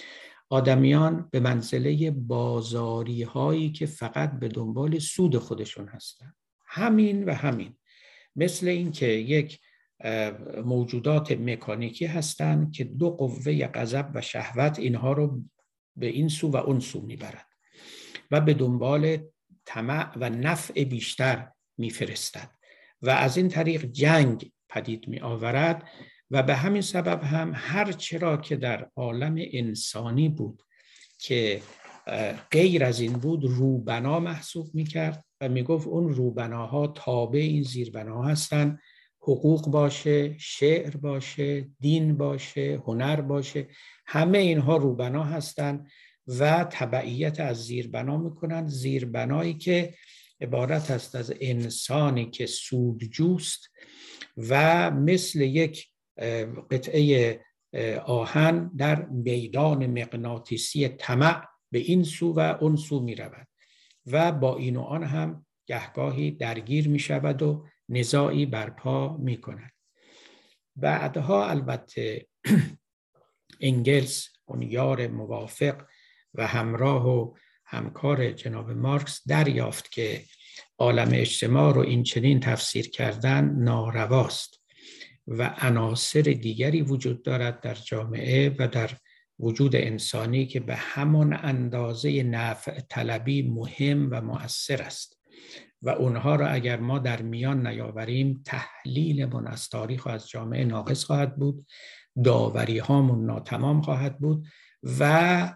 آدمیان به منزله بازاری‌هایی که فقط به دنبال سود خودشون هستند. همین و همین. مثل این که یک موجودات مکانیکی هستند که دو قوه غضب و شهوت اینها رو به این سو و اون سو میبرد و به دنبال طمع و نفع بیشتر میفرستد و از این طریق جنگ پدید می آورد. و به همین سبب هم هر چرا که در عالم انسانی بود که غیر از این بود روبنا محسوب میکرد و میگفت اون روبناها تابع این زیربنا هستن. حقوق باشه، شعر باشه، دین باشه، هنر باشه، همه اینها روبنا هستن و تبعیت از زیربنا میکنن. زیربنایی که عبارت است از انسانی که سودجوست و مثل یک قطعه آهن در میدان مغناطیسی طمع به این سو و اون سو می رود و با این و آن هم گهگاهی درگیر می شود و نزاعی برپا می کند. بعدها البته انگلس، اون یار موافق و همراه و همکار جناب مارکس، دریافت که عالم اجتماع رو این چنین تفسیر کردن نارواست و عناصر دیگری وجود دارد در جامعه و در وجود انسانی که به همان اندازه نفع طلبی مهم و مؤثر است و اونها را اگر ما در میان نیاوریم تحلیلمون از تاریخ و از جامعه ناقص خواهد بود، داوری هامون ناتمام خواهد بود و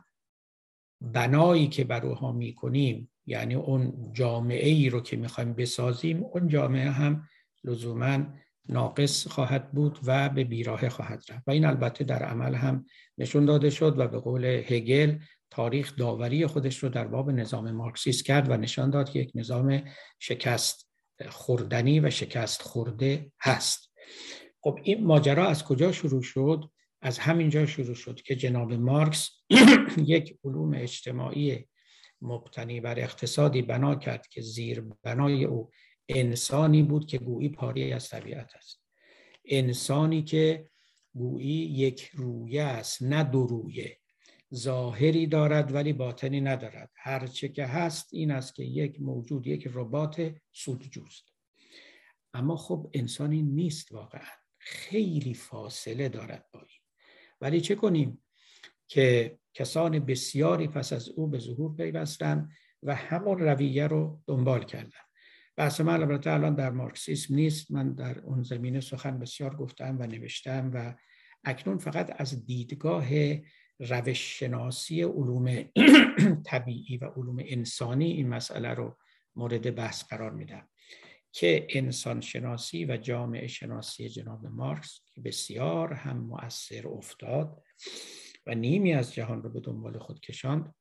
بنایی که بر اوها میکنیم، یعنی اون جامعه ای رو که میخوایم بسازیم، اون جامعه هم لزوماً ناقص خواهد بود و به بیراهه خواهد رفت و این البته در عمل هم نشون داده شد و به قول هگل تاریخ داوری خودش رو در باب نظام مارکسیست کرد و نشان داد که یک نظام شکست خوردنی و شکست خورده هست. خب این ماجرا از کجا شروع شد؟ از همینجا شروع شد که جناب مارکس یک علوم اجتماعی مبتنی بر اقتصادی بنا کرد که زیر بنای او انسانی بود که گویی پاره از طبیعت است، انسانی که گویی یک رویه است نه دو رویه، ظاهری دارد ولی باطنی ندارد، هرچه که هست این است که یک موجود، یک ربات سودجوست. اما خب انسانی نیست، واقعا خیلی فاصله دارد با این. ولی چه کنیم که کسان بسیاری پس از او به ظهور پیوستند و همون رویه رو دنبال کردن. بحث من البته الان در مارکسیسم نیست، من در اون زمینه سخن بسیار گفتم و نوشتم و اکنون فقط از دیدگاه روش شناسی علوم طبیعی و علوم انسانی این مسئله رو مورد بحث قرار میدم که انسان شناسی و جامعه شناسی جناب مارکس که بسیار هم مؤثر افتاد و نیمی از جهان رو به دنبال خود کشاند،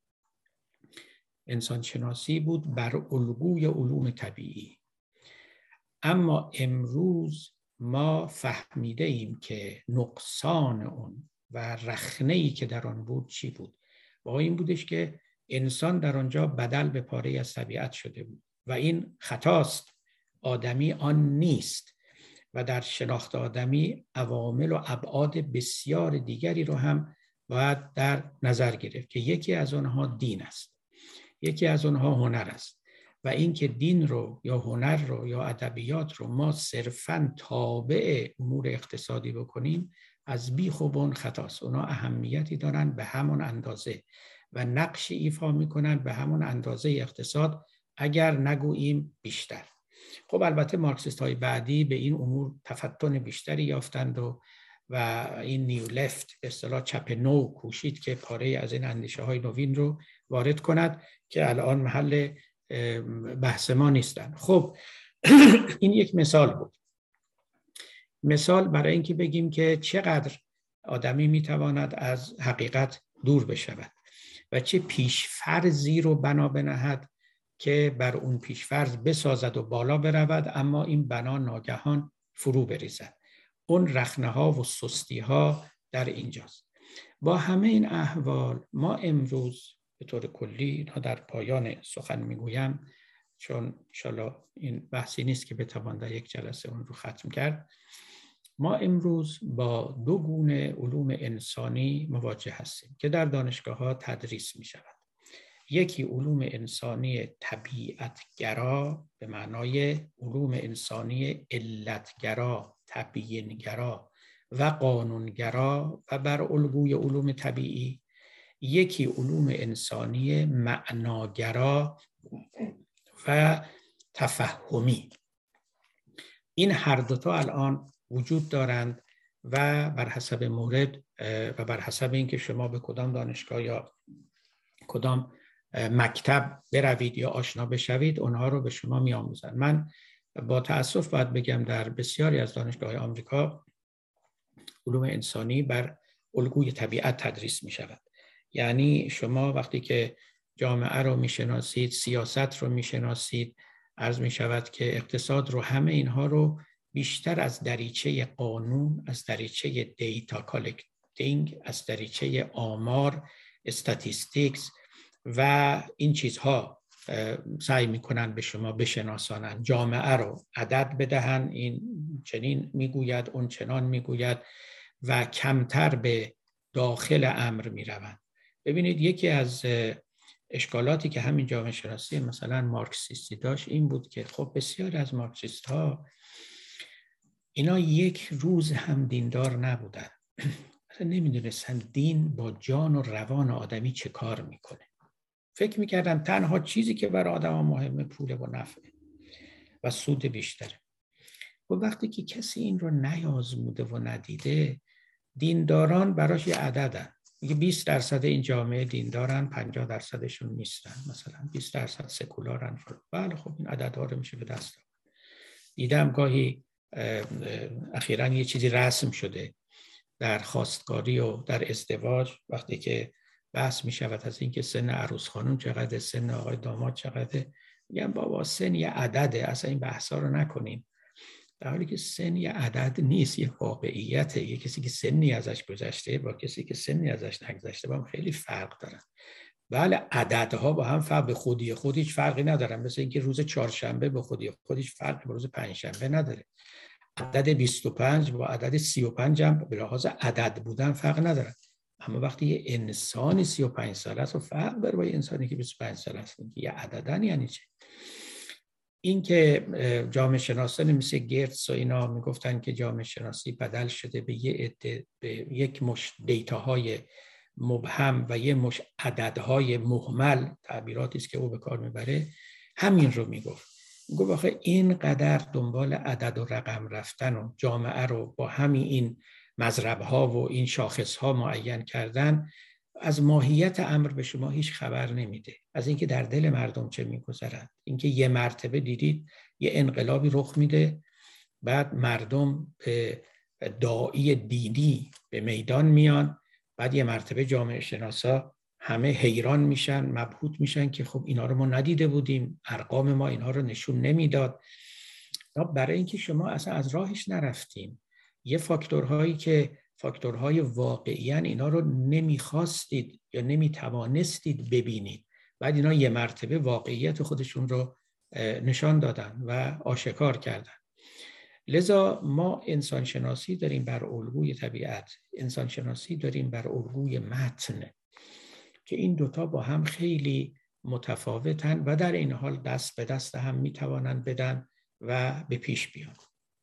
انسان شناسی بود بر الگوی علوم طبیعی. اما امروز ما فهمیده ایم که نقصان اون و رخنه‌ای که در آن بود چی بود؟ با این بودش که انسان در آنجا بدل به پاره از طبیعت شده بود و این خطاست. آدمی آن نیست و در شناخت آدمی عوامل و ابعاد بسیار دیگری رو هم باید در نظر گرفت که یکی از آنها دین است، یکی از آنها هنر است و اینکه دین رو یا هنر رو یا ادبیات رو ما صرفاً تابع امور اقتصادی بکنیم از بیخ و بن خطاست. اونا اهمیتی دارن به همون اندازه و نقشی ایفا میکنن به همون اندازه اقتصاد، اگر نگوییم بیشتر. خب البته مارکسیست های بعدی به این امور تفتن بیشتری یافتند و و این نیو لفت به اصطلاح چپ نو کوشید که پاره از این اندیشه های نوین رو وارد کند که الان محل بحث ما نیستن. خب این یک مثال بود، مثال برای اینکه بگیم که چقدر آدمی میتواند از حقیقت دور بشود و چه پیشفرضی رو بنا بنهد که بر اون پیشفرض بسازد و بالا برود، اما این بنا ناگهان فرو بریزد. اون رخنه ها و سستی ها در اینجاست. با همه این احوال ما امروز به طور کلی، در پایان سخن میگویم چون انشالله این بحثی نیست که بتوان در یک جلسه اون رو ختم کرد، ما امروز با دو گونه علوم انسانی مواجه هستیم که در دانشگاه ها تدریس می شود. یکی علوم انسانی طبیعتگرا به معنای علوم انسانی علتگرا، تبیینگرا و قانونگرا و بر الگوی علوم طبیعی. یکی علوم انسانی معناگرا و تفهمی. این هر دوتا الان وجود دارند و بر حسب مورد و بر حسب اینکه شما به کدام دانشگاه یا کدام مکتب بروید یا آشنا بشوید اونها رو به شما می آموزند. من با تأسف باید بگم در بسیاری از دانشگاه‌های آمریکا علوم انسانی بر الگوی طبیعت تدریس می شود. یعنی شما وقتی که جامعه رو می شناسید، سیاست رو می شناسید، عرض می شود که اقتصاد رو، همه اینها رو بیشتر از دریچه قانون، از دریچه دیتا کالکتینگ، از دریچه آمار، استاتیستیکس و این چیزها سعی میکنن به شما بشناسانن، جامعه رو عدد بدهن، این چنین میگوید اون چنان میگوید و کمتر به داخل امر می روند. ببینید یکی از اشکالاتی که همین جامعه شناسی مثلا مارکسیستی داشت این بود که خب بسیاری از مارکسیست ها اینا یک روز هم دیندار نبودن، اصلا نمیدونستن دین با جان و روان آدمی چه کار میکنه. فکر میکردن تنها چیزی که برای آدم مهمه پوله و نفعه و سود بیشتره. و وقتی که کسی این رو نیازموده و ندیده، دینداران براش یه عددن. میگه بیست درصد این جامعه دیندارن، پنجاه درصدشون نیستن، مثلا بیست درصد سکولارن. بله خب این عددها رو میشه به دست آورد. دیدم گاهی اخیراً یه چیزی رسم شده در خواستگاری و در ازدواج، وقتی که بحث می شود از اینکه سن عروس خانم چقدر، سن آقای داماد چقدر، میگم بابا سن یه عدده، اصلا این بحثا رو نکنیم. در حالی که سن یه عدد نیست، یه واقعیته. یه کسی که سنی ازش گذشته با کسی که سنی ازش نگذشته با هم خیلی فرق دارن. بله عددها با هم فرق به خودی خود هیچ فرقی ندارن، مثل اینکه روز چهارشنبه به خودی خود هیچ فرقی با روز پنجشنبه نداره. عدد بیست و پنج با عدد سی و پنج هم به لحاظ عدد بودن فرق نداره. اما وقتی یه انسانی سی و پنج ساله است و فرق داره با یه انسانی که بیست و پنج ساله است، یه عددن یعنی چه؟ این که جامعه شناسان مثل گرتس و اینا میگفتن که جامعه شناسی بدل شده به یه عده، به یک مش دیتاهای مبهم و یه مش عددهای مهمل، تعبیراتی است که او به کار میبره، همین رو میگفت. میگفت آخه اینقدر دنبال عدد و رقم رفتن و جامعه رو با همین این مضرب‌ها و این شاخص‌ها معین کردن، از ماهیت امر به شما هیچ خبر نمیده، از اینکه در دل مردم چه میگذرد. اینکه یه مرتبه دیدید یه انقلابی رخ میده، بعد مردم به داعی دینی به میدان میان، بعد یه مرتبه جامعه شناسا همه حیران میشن، مبهوت میشن که خب اینا رو ما ندیده بودیم، ارقام ما اینا رو نشون نمیداد. برای اینکه شما اصلا از راهش نرفتیم. یه فاکتورهایی که فاکتورهای واقعی ان اینا رو نمیخواستید یا نمیتوانستید ببینید، بعد اینا یه مرتبه واقعیت خودشون رو نشان دادن و آشکار کردن. لذا ما انسان شناسی داریم بر الگوی طبیعت، انسان شناسی داریم بر الگوی متن، که این دوتا با هم خیلی متفاوتن و در این حال دست به دست هم میتوانند بدن و به پیش بیان.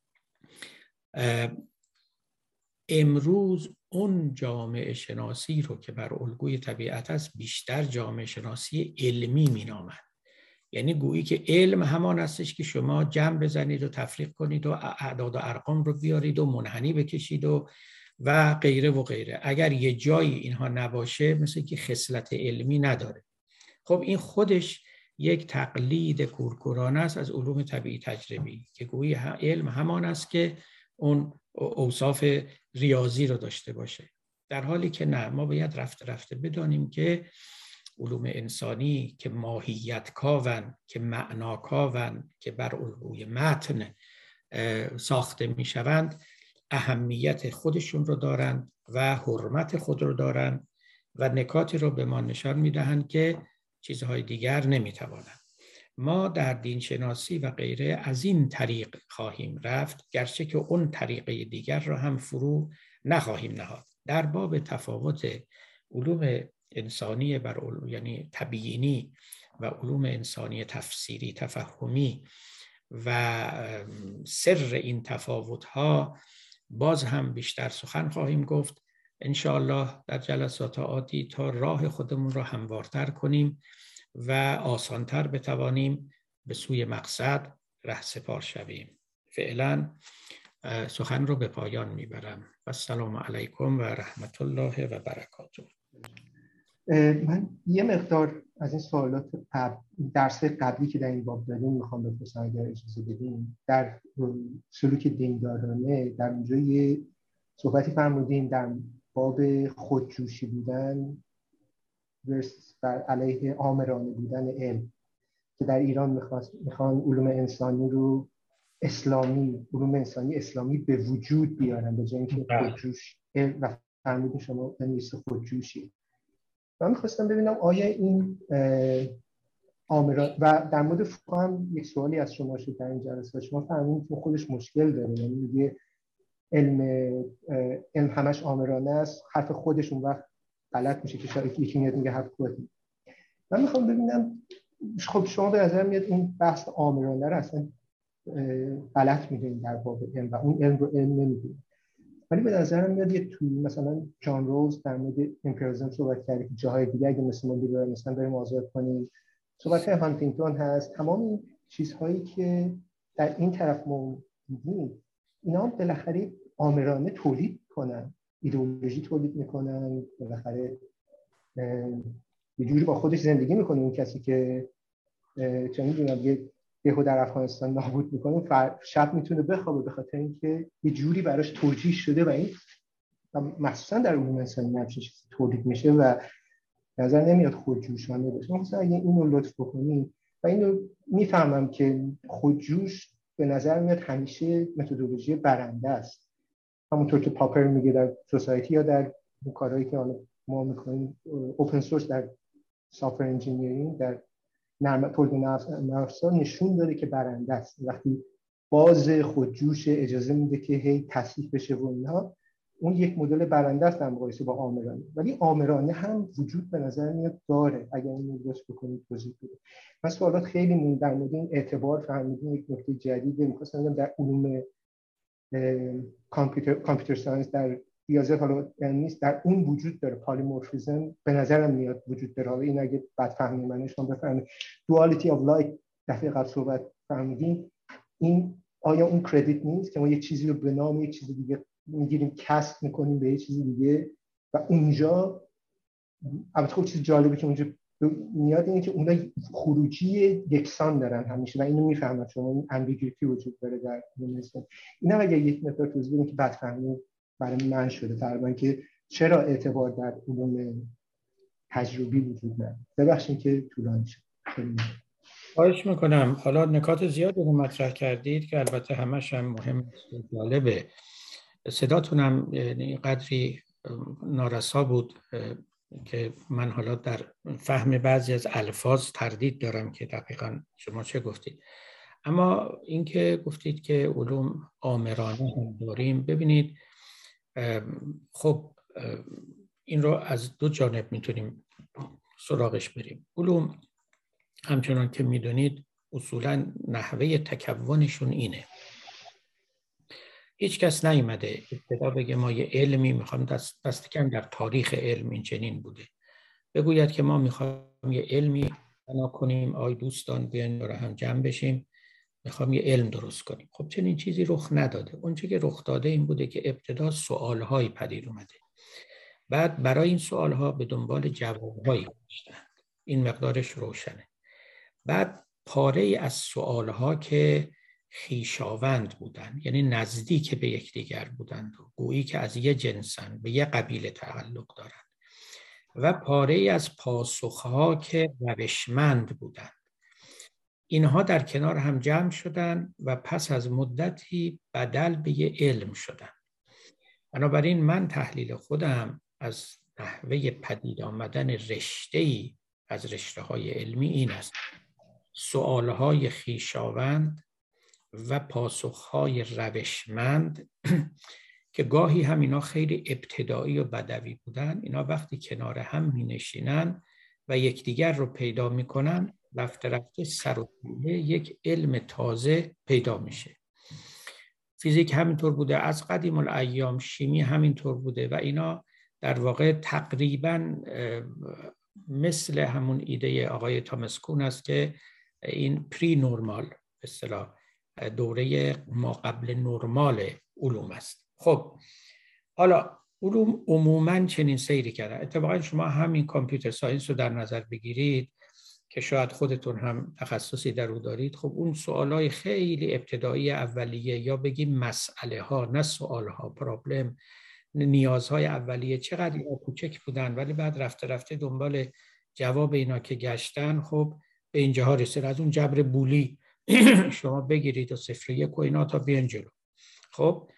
امروز اون جامعه شناسی رو که بر الگوی طبیعت است بیشتر جامعه شناسی علمی مینامند. یعنی گویی که علم همان هستش که شما جمع بزنید و تفریق کنید و اعداد و ارقام رو بیارید و منحنی بکشید و و غیره و غیره. اگر یه جایی اینها نباشه مثل که خصلت علمی نداره. خب این خودش یک تقلید کورکورانه است از علوم طبیعی تجربی که گویی علم همان است که اون اوصاف ریاضی رو داشته باشه، در حالی که نه، ما باید رفته رفته بدانیم که علوم انسانی که ماهیت کاون، که معنا کاون، که بر الگوی متن ساخته می شوند، اهمیت خودشون رو دارند و حرمت خود رو دارند و نکاتی رو به ما نشان می دهند که چیزهای دیگر نمی توانند. ما در دین شناسی و غیره از این طریق خواهیم رفت، گرچه که اون طریقه دیگر را هم فرو نخواهیم نهاد. در باب تفاوت علوم انسانی بر علوم، یعنی تبیینی و علوم انسانی تفسیری تفهمی و سر این تفاوت‌ها باز هم بیشتر سخن خواهیم گفت انشاءالله در جلسات آتی، تا راه خودمون رو هموارتر کنیم و آسانتر بتوانیم به سوی مقصد رهسپار شویم. فعلا سخن رو به پایان میبرم. السلام علیکم و رحمت الله و برکاته. من یه مقدار از این سوالات قبل، درس قبلی که در این باب داریم میخوام بپرسم اگر اجازه بدیم. در سلوک دیندارانه در اونجا یه صحبتی فرمودین در باب خودجوشی بودن ورسس بر علیه آمرانه بودن علم، که در ایران میخوان علوم انسانی رو اسلامی، علوم انسانی اسلامی به وجود بیارن به جای اینکه خودجوش علم، و فرمودین شما نیست خودجوشی. من میخواستم ببینم آیا این آمران و در مورد فقه هم یک سوالی از شما شد در این جلسه. شما فرمودین که خودش مشکل داره، یعنی میگه علم علم همش آمرانه است، حرف خودش اون وقت غلط میشه که شاید یکی میاد میگه حرف خودت. من میخوام ببینم خب شما به نظر میاد این بحث آمرانه رو اصلا غلط میدونید در باب علم و اون علم رو علم نمیدونید، ولی به نظرم میاد یه توی مثلا جان رولز در مورد امپریالیسم صحبت کرده که جاهای دیگه اگه مثل مون لیبرالیسم بریم آزاد کنیم، صحبت هانتینگتون هست، تمام این چیزهایی که در این طرف ما می‌بینیم اینا هم بالاخره آمرانه تولید کنن، ایدئولوژی تولید میکنن، بالاخره یه جوری با خودش زندگی میکنه اون کسی که چه میدونم یه یهو در افغانستان نابود میکنه شب میتونه بخوابه به خاطر اینکه یه جوری براش توجیه شده و این مخصوصا در علوم انسانی نمیشه چیزی تولید میشه و نظر نمیاد خودجوشانه باشه. مثلا اگه اینو لطف بکنید و اینو میفهمم که خودجوش به نظر میاد همیشه متدولوژی برنده است، همونطور که پاپر میگه در سوسایتی یا در کارهایی که ما میکنیم اوپن سورس در سافت انجینیرینگ در نرم تولید نفسا نشون داده که برنده است. وقتی باز خودجوش اجازه میده که هی تصحیح بشه و اینها، اون یک مدل برنده است در مقایسه با آمرانه. ولی آمرانه هم وجود به نظر میاد داره اگر اینو درست بکنید توضیح بده. من سوالات خیلی مون در مورد این اعتبار فهمیدیم یک نکته جدیده می‌خواستم بگم در علوم کامپیوتر کامپیوتر ساینس در ریاضیات حالا نیست، در اون وجود داره پالیمورفیزم به نظرم میاد وجود داره. حالا این اگه بد فهمی من شما بفهمید دوالتی اف لایت دفعه قبل صحبت فهمیدیم، این آیا اون کردیت نیست که ما یه چیزی رو به نام یه چیز دیگه میگیریم کسب میکنیم به یه چیز دیگه و اونجا البته خب چیز جالبی که اونجا میاد اینه که اونا خروجی یکسان دارن همیشه و اینو میفهمن شما این امبیگویتی وجود داره در مثلا اینا. اگه یک مقدار توضیح بدین که بد فهمی برای من شده تقریبا که چرا اعتبار در علوم تجربی وجود نداره. ببخشید که طولانی شد. خواهش میکنم. حالا نکات زیادی رو مطرح کردید که البته همش هم مهم و جالبه. صداتون هم قدری نارسا بود که من حالا در فهم بعضی از الفاظ تردید دارم که دقیقاً شما چه گفتید. اما اینکه گفتید که علوم آمرانه هم داریم، ببینید خب این رو از دو جانب میتونیم سراغش بریم. علوم همچنان که میدونید اصولاً نحوه تکونشون اینه. هیچ کس نیامده ابتدا بگه ما یه علمی میخوام دست دست کم در تاریخ علم این چنین بوده بگوید که ما میخوام یه علمی بنا کنیم، آی دوستان بیاین دور هم جمع بشیم میخوام یه علم درست کنیم. خب چنین چیزی رخ نداده. اونچه که رخ داده این بوده که ابتدا سوالهایی پدید اومده، بعد برای این سوالها به دنبال جوابهایی گشتن، این مقدارش روشنه. بعد پاره از سوالها که خویشاوند بودن، یعنی نزدیک به یکدیگر بودند، گویی که از یه جنسن، به یه قبیله تعلق دارند، و پاره از پاسخها که روشمند بودند. اینها در کنار هم جمع شدند و پس از مدتی بدل به یه علم شدند. بنابراین من تحلیل خودم از نحوه پدید آمدن رشته‌ای از رشته‌های علمی این است: سوالهای خویشاوند و پاسخهای روشمند که گاهی هم اینا خیلی ابتدایی و بدوی بودن، اینا وقتی کنار هم می نشینن و یکدیگر رو پیدا می کنن، رفته رفته سر و پوله یک علم تازه پیدا میشه. فیزیک همینطور بوده از قدیم الایام، شیمی همینطور بوده و اینا در واقع تقریبا مثل همون ایده آقای تامس کون است که این پری نورمال به اصطلاح دوره ما قبل نرمال علوم است. خب حالا علوم عموماً چنین سیری کرده. اتفاقا شما همین کامپیوتر ساینس رو در نظر بگیرید که شاید خودتون هم تخصصی در او دارید. خب اون سوالای خیلی ابتدایی اولیه، یا بگیم مسئله ها نه سوال ها، پرابلم، نیازهای اولیه چقدر اینا کوچک بودن، ولی بعد رفته رفته دنبال جواب اینا که گشتن، خب به اینجاها رسید. از اون جبر بولی شما بگیرید و صفر یک و اینا تا بیان جلو. خب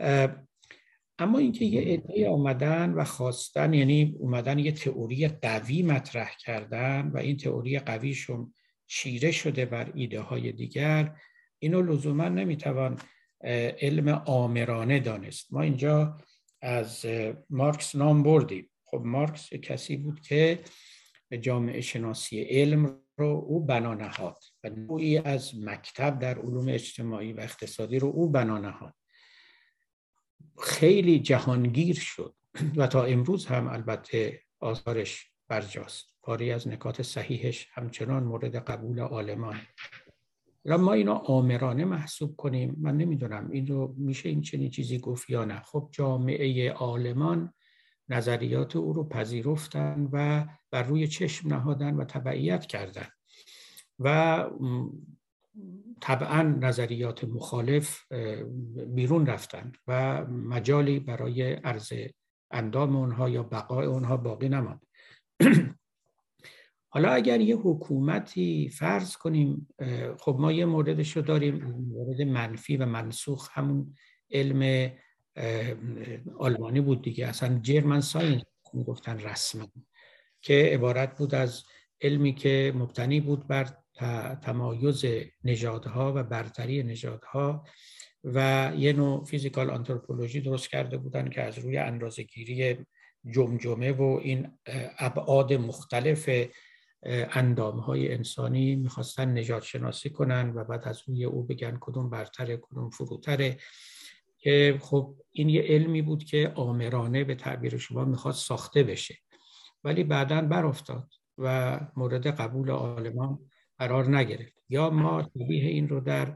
اما اینکه یه عده آمدن و خواستن، یعنی اومدن یه تئوری قوی مطرح کردن و این تئوری قویشون چیره شده بر ایده های دیگر، اینو لزوما نمیتوان علم آمرانه دانست. ما اینجا از مارکس نام بردیم. خب مارکس کسی بود که جامعه شناسی علم رو او بنا نهاد و نوعی از مکتب در علوم اجتماعی و اقتصادی رو او بنا نهاد. خیلی جهانگیر شد و تا امروز هم البته آثارش برجاست. پاری از نکات صحیحش همچنان مورد قبول عالمان. و ما اینو آمرانه محسوب کنیم، من نمیدونم این رو میشه این چنین چیزی گفت یا نه. خب جامعه عالمان نظریات او رو پذیرفتن و بر روی چشم نهادن و تبعیت کردن و طبعا نظریات مخالف بیرون رفتن و مجالی برای عرض اندام اونها یا بقای اونها باقی نماند. حالا اگر یه حکومتی فرض کنیم، خب ما یه موردش رو داریم، مورد منفی و منسوخ همون علم آلمانی بود دیگه، اصلا جرمن ساینس میگفتن رسما، که عبارت بود از علمی که مبتنی بود بر تمایز نژادها و برتری نژادها و یه نوع فیزیکال آنتروپولوژی درست کرده بودن که از روی اندازه‌گیری جمجمه و این ابعاد مختلف اندامهای انسانی میخواستن نژاد شناسی کنن و بعد از روی او بگن کدوم برتره کدوم فروتره، که خب این یه علمی بود که آمرانه به تعبیر شما میخواد ساخته بشه، ولی بعداً برافتاد و مورد قبول عالمان قرار نگرفت. یا ما شبیه این رو در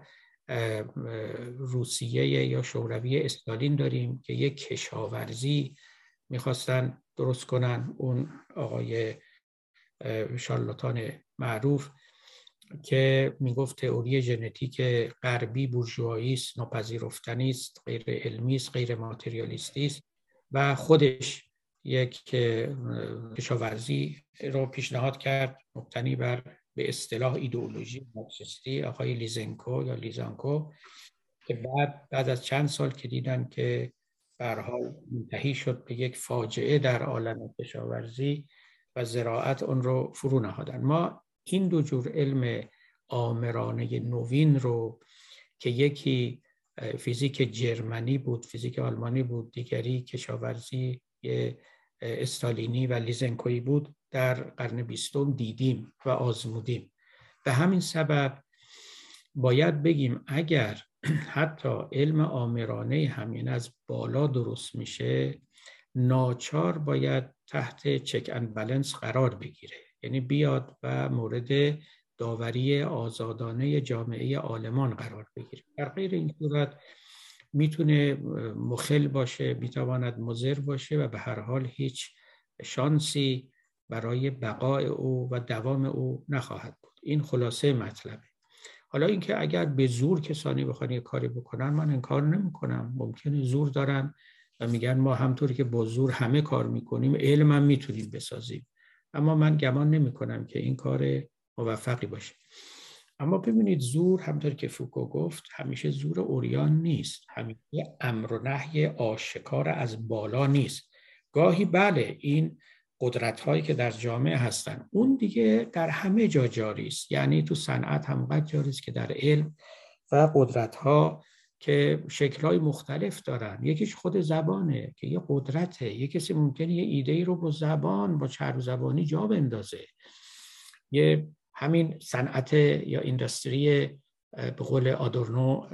روسیه یا شوروی استالین داریم که یک کشاورزی میخواستن درست کنن، اون آقای شارلاتان معروف که میگفت تئوری ژنتیک غربی بورژوایی است، ناپذیرفتنی است، غیر علمی است، غیر ماتریالیستی است و خودش یک کشاورزی رو پیشنهاد کرد مبتنی بر به اصطلاح ایدئولوژی مارکسیستی آقای لیزنکو یا لیزانکو، که بعد بعد از چند سال که دیدن که به هر حال منتهی شد به یک فاجعه در عالم کشاورزی و زراعت، اون رو فرو نهادن. ما این دو جور علم آمرانه نوین رو که یکی فیزیک جرمنی بود، فیزیک آلمانی بود، دیگری کشاورزی استالینی و لیزنکویی بود، در قرن بیستم دیدیم و آزمودیم. به همین سبب باید بگیم اگر حتی علم آمرانه همین از بالا درست میشه، ناچار باید تحت چک اند بالانس قرار بگیره، یعنی بیاد و مورد داوری آزادانه جامعه عالمان قرار بگیره. در غیر این صورت میتونه مخل باشه، میتواند مضر باشه و به هر حال هیچ شانسی برای بقای او و دوام او نخواهد بود. این خلاصه مطلبه. حالا اینکه اگر به زور کسانی بخوان یک کاری بکنن، من انکار نمی کنم، ممکنه زور دارن و میگن ما همطوری که با زور همه کار میکنیم علم هم میتونیم بسازیم، اما من گمان نمی کنم که این کار موفقی باشه. اما ببینید زور همطور که فوکو گفت همیشه زور عریان نیست، همیشه امر و نهی آشکار از بالا نیست. گاهی بله این قدرت هایی که در جامعه هستن اون دیگه در همه جا جاری است، یعنی تو صنعت هم قد جاری است که در علم، و قدرت ها که شکل های مختلف دارن. یکیش خود زبانه که یه قدرته، یه کسی ممکنه یه ایده ای رو با زبان با چرب زبانی جا بندازه. یه همین صنعت یا اینداستری به قول آدورنو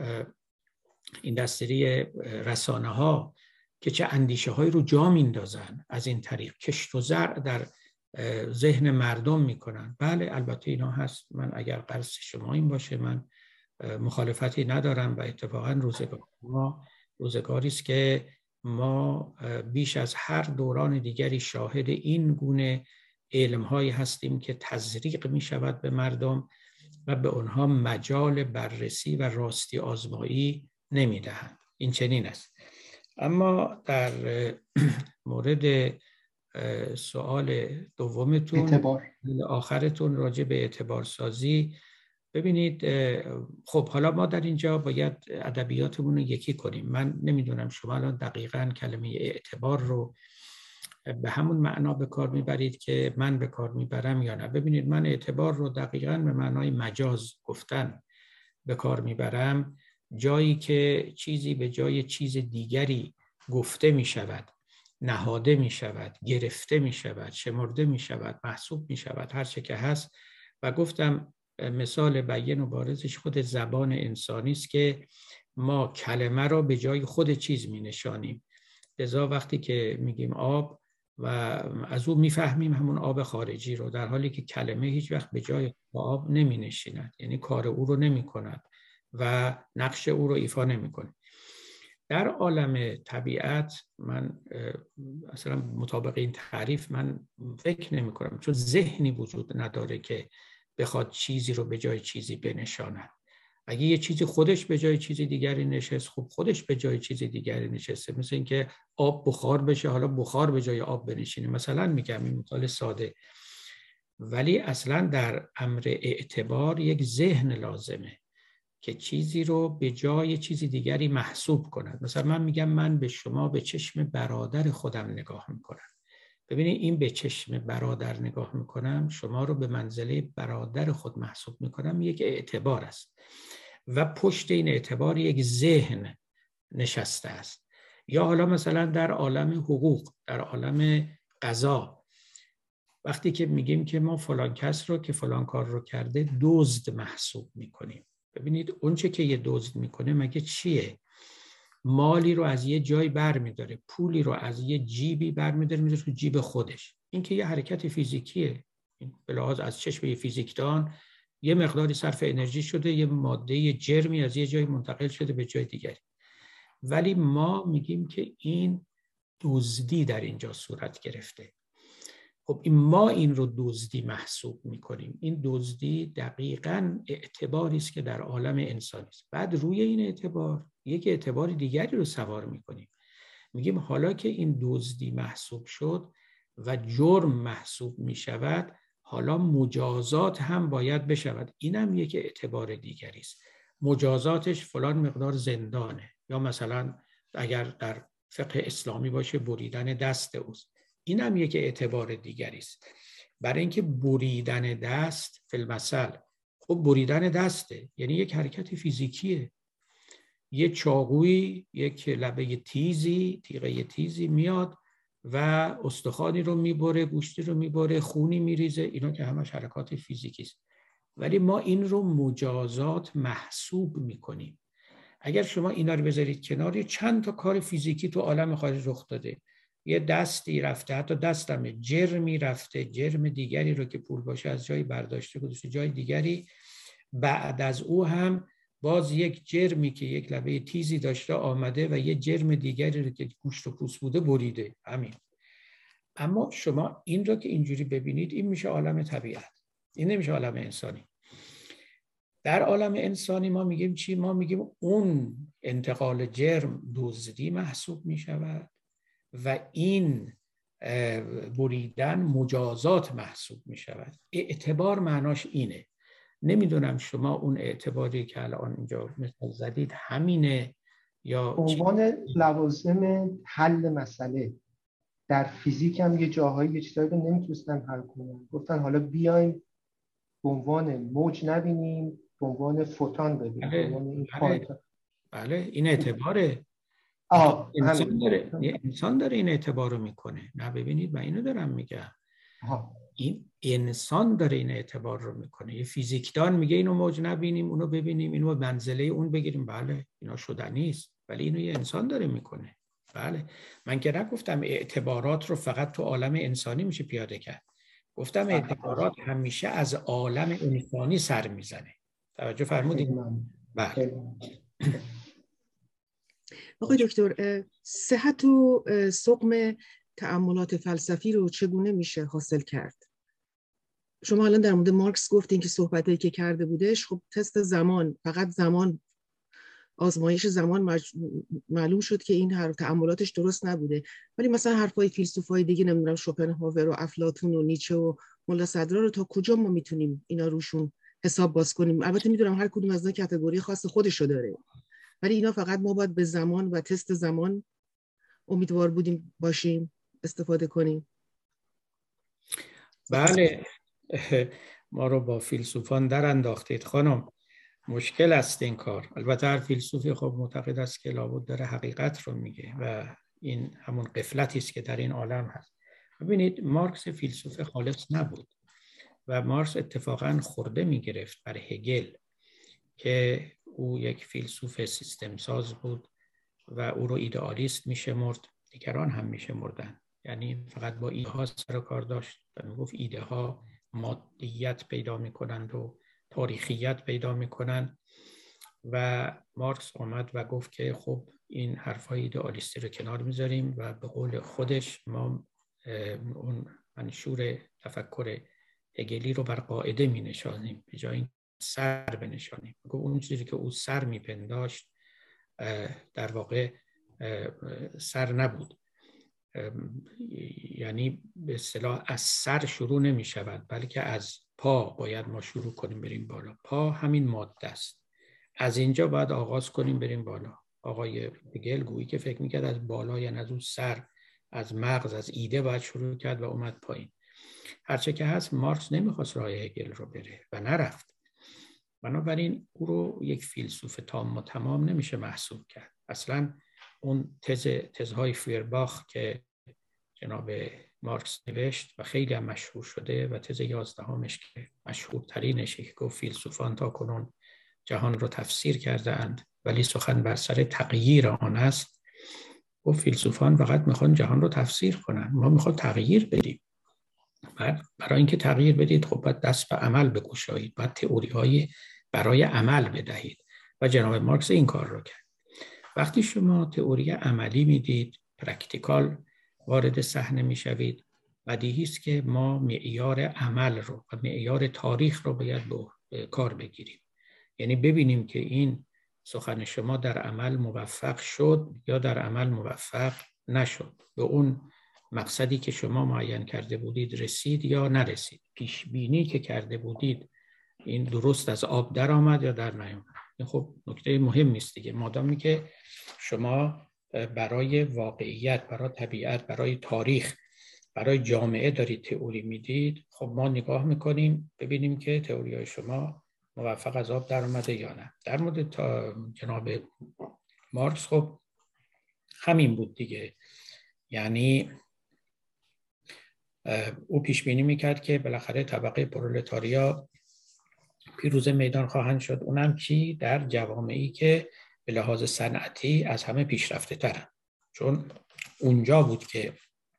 اینداستری رسانه ها که چه اندیشه هایی رو جا میندازن، از این طریق کشت و زرع در ذهن مردم میکنن. بله البته اینا هست، من اگر قصد شما این باشه من مخالفتی ندارم و اتفاقا روزگار ما روزگاری است که ما بیش از هر دوران دیگری شاهد این گونه علم‌هایی هستیم که تزریق می‌شود به مردم و به آنها مجال بررسی و راستی آزمایی نمی‌دهند. این چنین است. اما در مورد سوال دومتون، اعتبار آخرتون راجع به اعتبار سازی، ببینید خب حالا ما در اینجا باید ادبیاتمون رو یکی کنیم. من نمیدونم شما الان دقیقاً کلمه اعتبار رو به همون معنا به کار میبرید که من به کار میبرم یا نه. ببینید من اعتبار رو دقیقاً به معنای مجاز گفتن به کار میبرم جایی که چیزی به جای چیز دیگری گفته می شود، نهاده می شود، گرفته می شود، شمرده می شود، محسوب می شود، هر چه که هست. و گفتم مثال بیان و بارزش خود زبان انسانی است که ما کلمه را به جای خود چیز می نشانیم. لذا وقتی که میگیم آب و از او میفهمیم همون آب خارجی رو، در حالی که کلمه هیچ وقت به جای آب نمی نشیند، یعنی کار او رو نمی کند و نقش او رو ایفا نمی کند. در عالم طبیعت من اصلا مطابق این تعریف من فکر نمی کنم، چون ذهنی وجود نداره که بخواد چیزی رو به جای چیزی بنشاند. اگه یه چیزی خودش به جای چیزی دیگری نشست، خب خودش به جای چیزی دیگری نشسته. مثل اینکه آب بخار بشه، حالا بخار به جای آب بنشینه، مثلا میگم این مثال ساده. ولی اصلا در امر اعتبار یک ذهن لازمه که چیزی رو به جای چیزی دیگری محسوب کند. مثلا من میگم من به شما به چشم برادر خودم نگاه میکنم. ببینید این به چشم برادر نگاه میکنم، شما رو به منزله برادر خود محسوب میکنم، یک اعتبار است و پشت این اعتبار یک ذهن نشسته است. یا حالا مثلا در عالم حقوق، در عالم قضا، وقتی که میگیم که ما فلان کس رو که فلان کار رو کرده دزد محسوب میکنیم. ببینید اون چه که یه دزد میکنه مگه چیه؟ مالی رو از یه جای بر میداره، پولی رو از یه جیبی بر میداره میذاره تو جیب خودش. این که یه حرکت فیزیکیه، به لحاظ از چشم یه فیزیکدان یه مقداری صرف انرژی شده، یه ماده یه جرمی از یه جای منتقل شده به جای دیگری. ولی ما میگیم که این دزدی در اینجا صورت گرفته. خب این ما این رو دزدی محسوب میکنیم. این دزدی دقیقاً اعتباری است که در عالم انسانی است. بعد روی این اعتبار یک اعتبار دیگری رو سوار میکنیم. میگیم حالا که این دزدی محسوب شد و جرم محسوب میشود، حالا مجازات هم باید بشود. اینم یک اعتبار دیگری است. مجازاتش فلان مقدار زندانه، یا مثلا اگر در فقه اسلامی باشه بریدن دست اوست. اینم یک اعتبار دیگری است. برای اینکه بریدن دست فی المثل، خب بریدن دسته یعنی یک حرکت فیزیکیه. یه چاقویی، یک لبه تیزی، تیغه تیزی میاد و استخوانی رو میبره، گوشتی رو میبره، خونی میریزه. اینا که همش حرکات فیزیکی است. ولی ما این رو مجازات محسوب میکنیم. اگر شما اینا رو بذارید کنار، چند تا کار فیزیکی تو عالم خارج رخ داده. یه دستی رفته، حتی دستم جرمی رفته، جرم دیگری رو که پول باشه از جایی برداشته گذاشته جای دیگری. بعد از او هم باز یک جرمی که یک لبه تیزی داشته آمده و یه جرم دیگری رو که گوشت و پوست بوده بریده. همین. اما شما این رو که اینجوری ببینید، این میشه عالم طبیعت، این نمیشه عالم انسانی. در عالم انسانی ما میگیم چی؟ ما میگیم اون انتقال جرم دزدی محسوب میشود و این بریدن مجازات محسوب میشود. اعتبار معناش اینه. نمیدونم شما اون اعتباری که الان اینجا مثال زدید همینه یا عنوان لوازم حل مسئله. در فیزیک هم یه جاهایی یه چیزایی رو نمیتونستن حل کنن، گفتن حالا بیایم به عنوان موج نبینیم، به عنوان فوتون ببینیم. بله این بله, بله این اعتباره. آه انسان داره انسان داره این اعتبار رو میکنه. نه ببینید من اینو دارم میگم. آه. این انسان داره این اعتبار رو میکنه. یه فیزیکدان میگه اینو موج نبینیم، اونو ببینیم، اینو منزله اون بگیریم. بله اینا شدنی است، ولی اینو یه انسان داره میکنه. بله من که نگفتم اعتبارات رو فقط تو عالم انسانی میشه پیاده کرد. گفتم اعتبارات همیشه از عالم انسانی سر میزنه. توجه فرمودید؟ بله. آقای دکتر، صحت و سقم تأملات فلسفی رو چگونه میشه حاصل کرد؟ شما الان در مورد مارکس گفتین که صحبتایی که کرده بودش، خب تست زمان، فقط زمان، آزمایش زمان مج... معلوم شد که این هر تأملاتش درست نبوده. ولی مثلا حرفای فیلسوفای دیگه، نمیدونم شوپنهاور و افلاطون و نیچه و ملا صدرا رو تا کجا ما میتونیم اینا روشون حساب باز کنیم؟ البته میدونم هر کدوم از اینا کاتگوری خاص خودشو داره، ولی اینا فقط ما باید به زمان و تست زمان امیدوار بودیم باشیم استفاده کنیم. بله ما رو با فیلسوفان در انداختید خانم. مشکل است این کار. البته هر فیلسوفی خب معتقد است که لابد داره حقیقت رو میگه و این همون غفلتی است که در این عالم هست. ببینید مارکس فیلسوف خالص نبود و مارکس اتفاقاً خورده میگرفت بر هگل که او یک فیلسوف سیستم ساز بود و او رو ایدئالیست میشمرد، دیگران هم میشمردن، یعنی فقط با ایده ها سر و کار داشت و میگفت ایده ها مادیت پیدا میکنند و تاریخیت پیدا میکنند و مارکس آمد و گفت که خب این حرفای ایدئالیستی رو کنار میذاریم و به قول خودش ما اون منشور تفکر هگلی رو بر قاعده می نشانیم به جای این سر بنشانیم. اون چیزی که او سر می پنداشت در واقع سر نبود، یعنی به اصطلاح از سر شروع نمی شود بلکه از پا باید ما شروع کنیم بریم بالا. پا همین ماده است، از اینجا باید آغاز کنیم بریم بالا. آقای هگل گویی که فکر میکرد از بالا، یعنی از اون سر، از مغز، از ایده باید شروع کرد و اومد پایین. هرچه که هست مارکس نمیخواست راه هگل رو بره و نرفت، بنابراین او رو یک فیلسوف تام و تمام نمیشه محسوب کرد. اصلا اون تز تزهای فویرباخ که جناب مارکس نوشت و خیلی هم مشهور شده و تز یازدهمش که مشهورترینشه که گفت فیلسوفان تا کنون جهان رو تفسیر کرده اند ولی سخن بر سر تغییر آن است. گفت فیلسوفان فقط میخوان جهان رو تفسیر کنن، ما میخوام تغییر بدیم. برای اینکه تغییر بدید خب باید دست به عمل بگشایید، باید تئوری های برای عمل بدهید و جناب مارکس این کار رو کرد. وقتی شما تئوری عملی میدید، پرکتیکال وارد صحنه میشوید، بدیهی است که ما معیار عمل رو و معیار تاریخ رو باید به کار بگیریم. یعنی ببینیم که این سخن شما در عمل موفق شد یا در عمل موفق نشد، به اون مقصدی که شما معین کرده بودید رسید یا نرسید، پیش بینی که کرده بودید این درست از آب در آمد یا در نیامد. این خب نکته مهمی است دیگه. مادامی که شما برای واقعیت، برای طبیعت، برای تاریخ، برای جامعه دارید تئوری میدید، خب ما نگاه میکنیم ببینیم که تئوری‌های شما موفق از آب در آمده یا نه. در مورد تا جناب مارکس خب همین بود دیگه، یعنی او پیش بینی میکرد که بالاخره طبقه پرولتاریا پیروز میدان خواهند شد، اونم کی؟ در جوامعی که به لحاظ صنعتی از همه پیشرفته ترن، چون اونجا بود که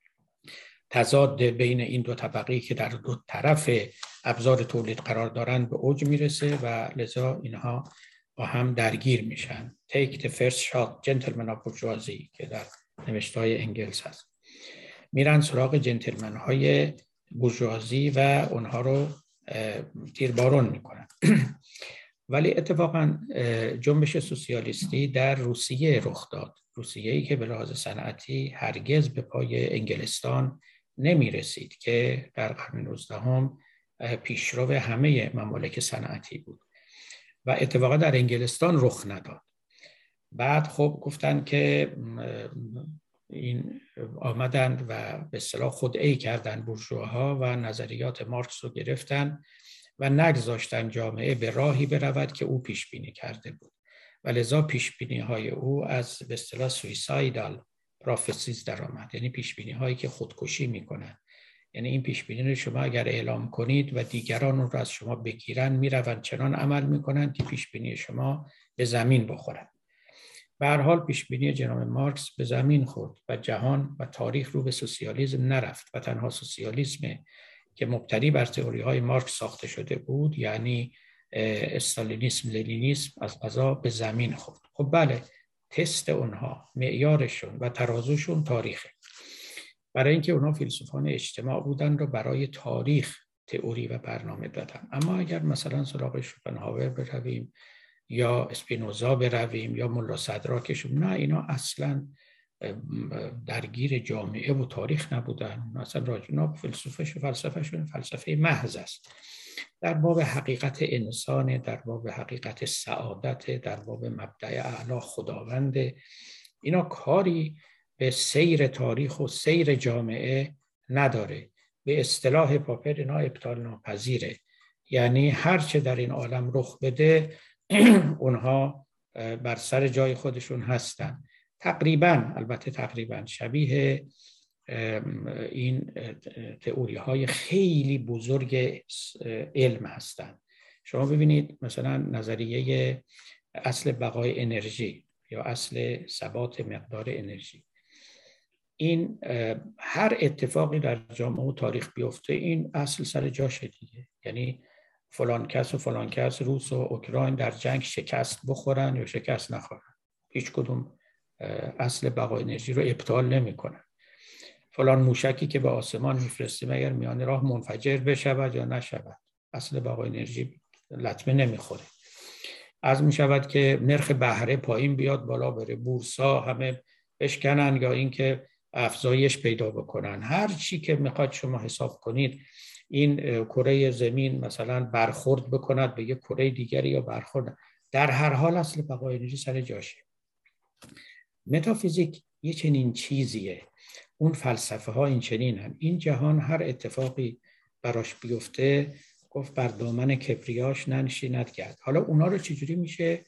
تضاد بین این دو طبقه‌ای که در دو طرف ابزار تولید قرار دارند به اوج میرسه و لذا اینها با هم درگیر میشن. Take the first shot gentlemen of bourgeoisie که در نوشته‌های انگلس هست، میرن سراغ جنتلمن های بورژوازی و اونها رو تیربارون میکنن. ولی اتفاقا جنبش سوسیالیستی در روسیه رخ داد، روسیه‌ای که به لحاظ صنعتی هرگز به پای انگلستان نمی رسید که در قرن نوزدهم پیشرو همه ممالک صنعتی بود و اتفاقا در انگلستان رخ نداد. بعد خب گفتن که این آمدند و به اصطلاح خودعی کردن بورژواها و نظریات مارکس رو گرفتن و نگذاشتن جامعه به راهی برود که او پیش بینی کرده بود و لذا پیش بینی های او از به اصطلاح سویسایدال پروفسیز در آمد، یعنی پیش بینی هایی که خودکشی میکنن. یعنی این پیش بینی رو شما اگر اعلام کنید و دیگران اون رو از شما بگیرن، میروند چنان عمل میکنن که پیش بینی شما به زمین بخورن. به هر حال پیش بینی جناب مارکس به زمین خورد و جهان و تاریخ رو به سوسیالیسم نرفت و تنها سوسیالیسم که مبتنی بر تئوری های مارکس ساخته شده بود، یعنی استالینیسم، لنینیسم، از قضا به زمین خورد. خب بله، تست اونها، معیارشون و ترازوشون تاریخه. برای اینکه اونها فیلسوفان اجتماع بودن رو برای تاریخ تئوری و برنامه دادن. اما اگر مثلا سراغ شوپنهاور برویم یا اسپینوزا برویم یا ملا صدراکشون، نه، اینا اصلا درگیر جامعه و تاریخ نبودن. مثلا راجنا فلسفهش و فلسفهشون فلسفه محض است، در باب حقیقت انسان، در باب حقیقت سعادت، در باب مبدأ اعلی خداوند. اینا کاری به سیر تاریخ و سیر جامعه نداره. به اصطلاح پاپر اینا ابطال ناپذیره، یعنی هر چه در این عالم رخ بده اونها بر سر جای خودشون هستن. تقریبا، البته تقریبا شبیه این تئوری های خیلی بزرگ علم هستن. شما ببینید مثلا نظریه اصل بقای انرژی یا اصل ثبات مقدار انرژی، این هر اتفاقی در جامعه و تاریخ بیفته این اصل سر جاشه دیگه. یعنی فلان کس و فلان کس، روس و اوکراین در جنگ شکست بخورن یا شکست نخورن، هیچ کدوم اصل بقای انرژی رو ابطال نمی کنن. فلان موشکی که به آسمان میفرستیم اگر میان راه منفجر بشود یا نشود، اصل بقای انرژی لطمه نمیخوره. از میشود که نرخ بهره پایین بیاد بالا بره، بورسا همه بشکنن یا اینکه افزایش پیدا بکنن. هر چی که میخواد شما حساب کنید، این کره زمین مثلا برخورد بکند به یک کره دیگری یا برخورد، در هر حال اصل بقای انرژی سر جاشه. متافیزیک یه چنین چیزیه، اون فلسفه ها این چنین هم. این جهان هر اتفاقی براش بیفته گفت بر دامن کبریاش ننشیند گرد. حالا اونا رو چجوری میشه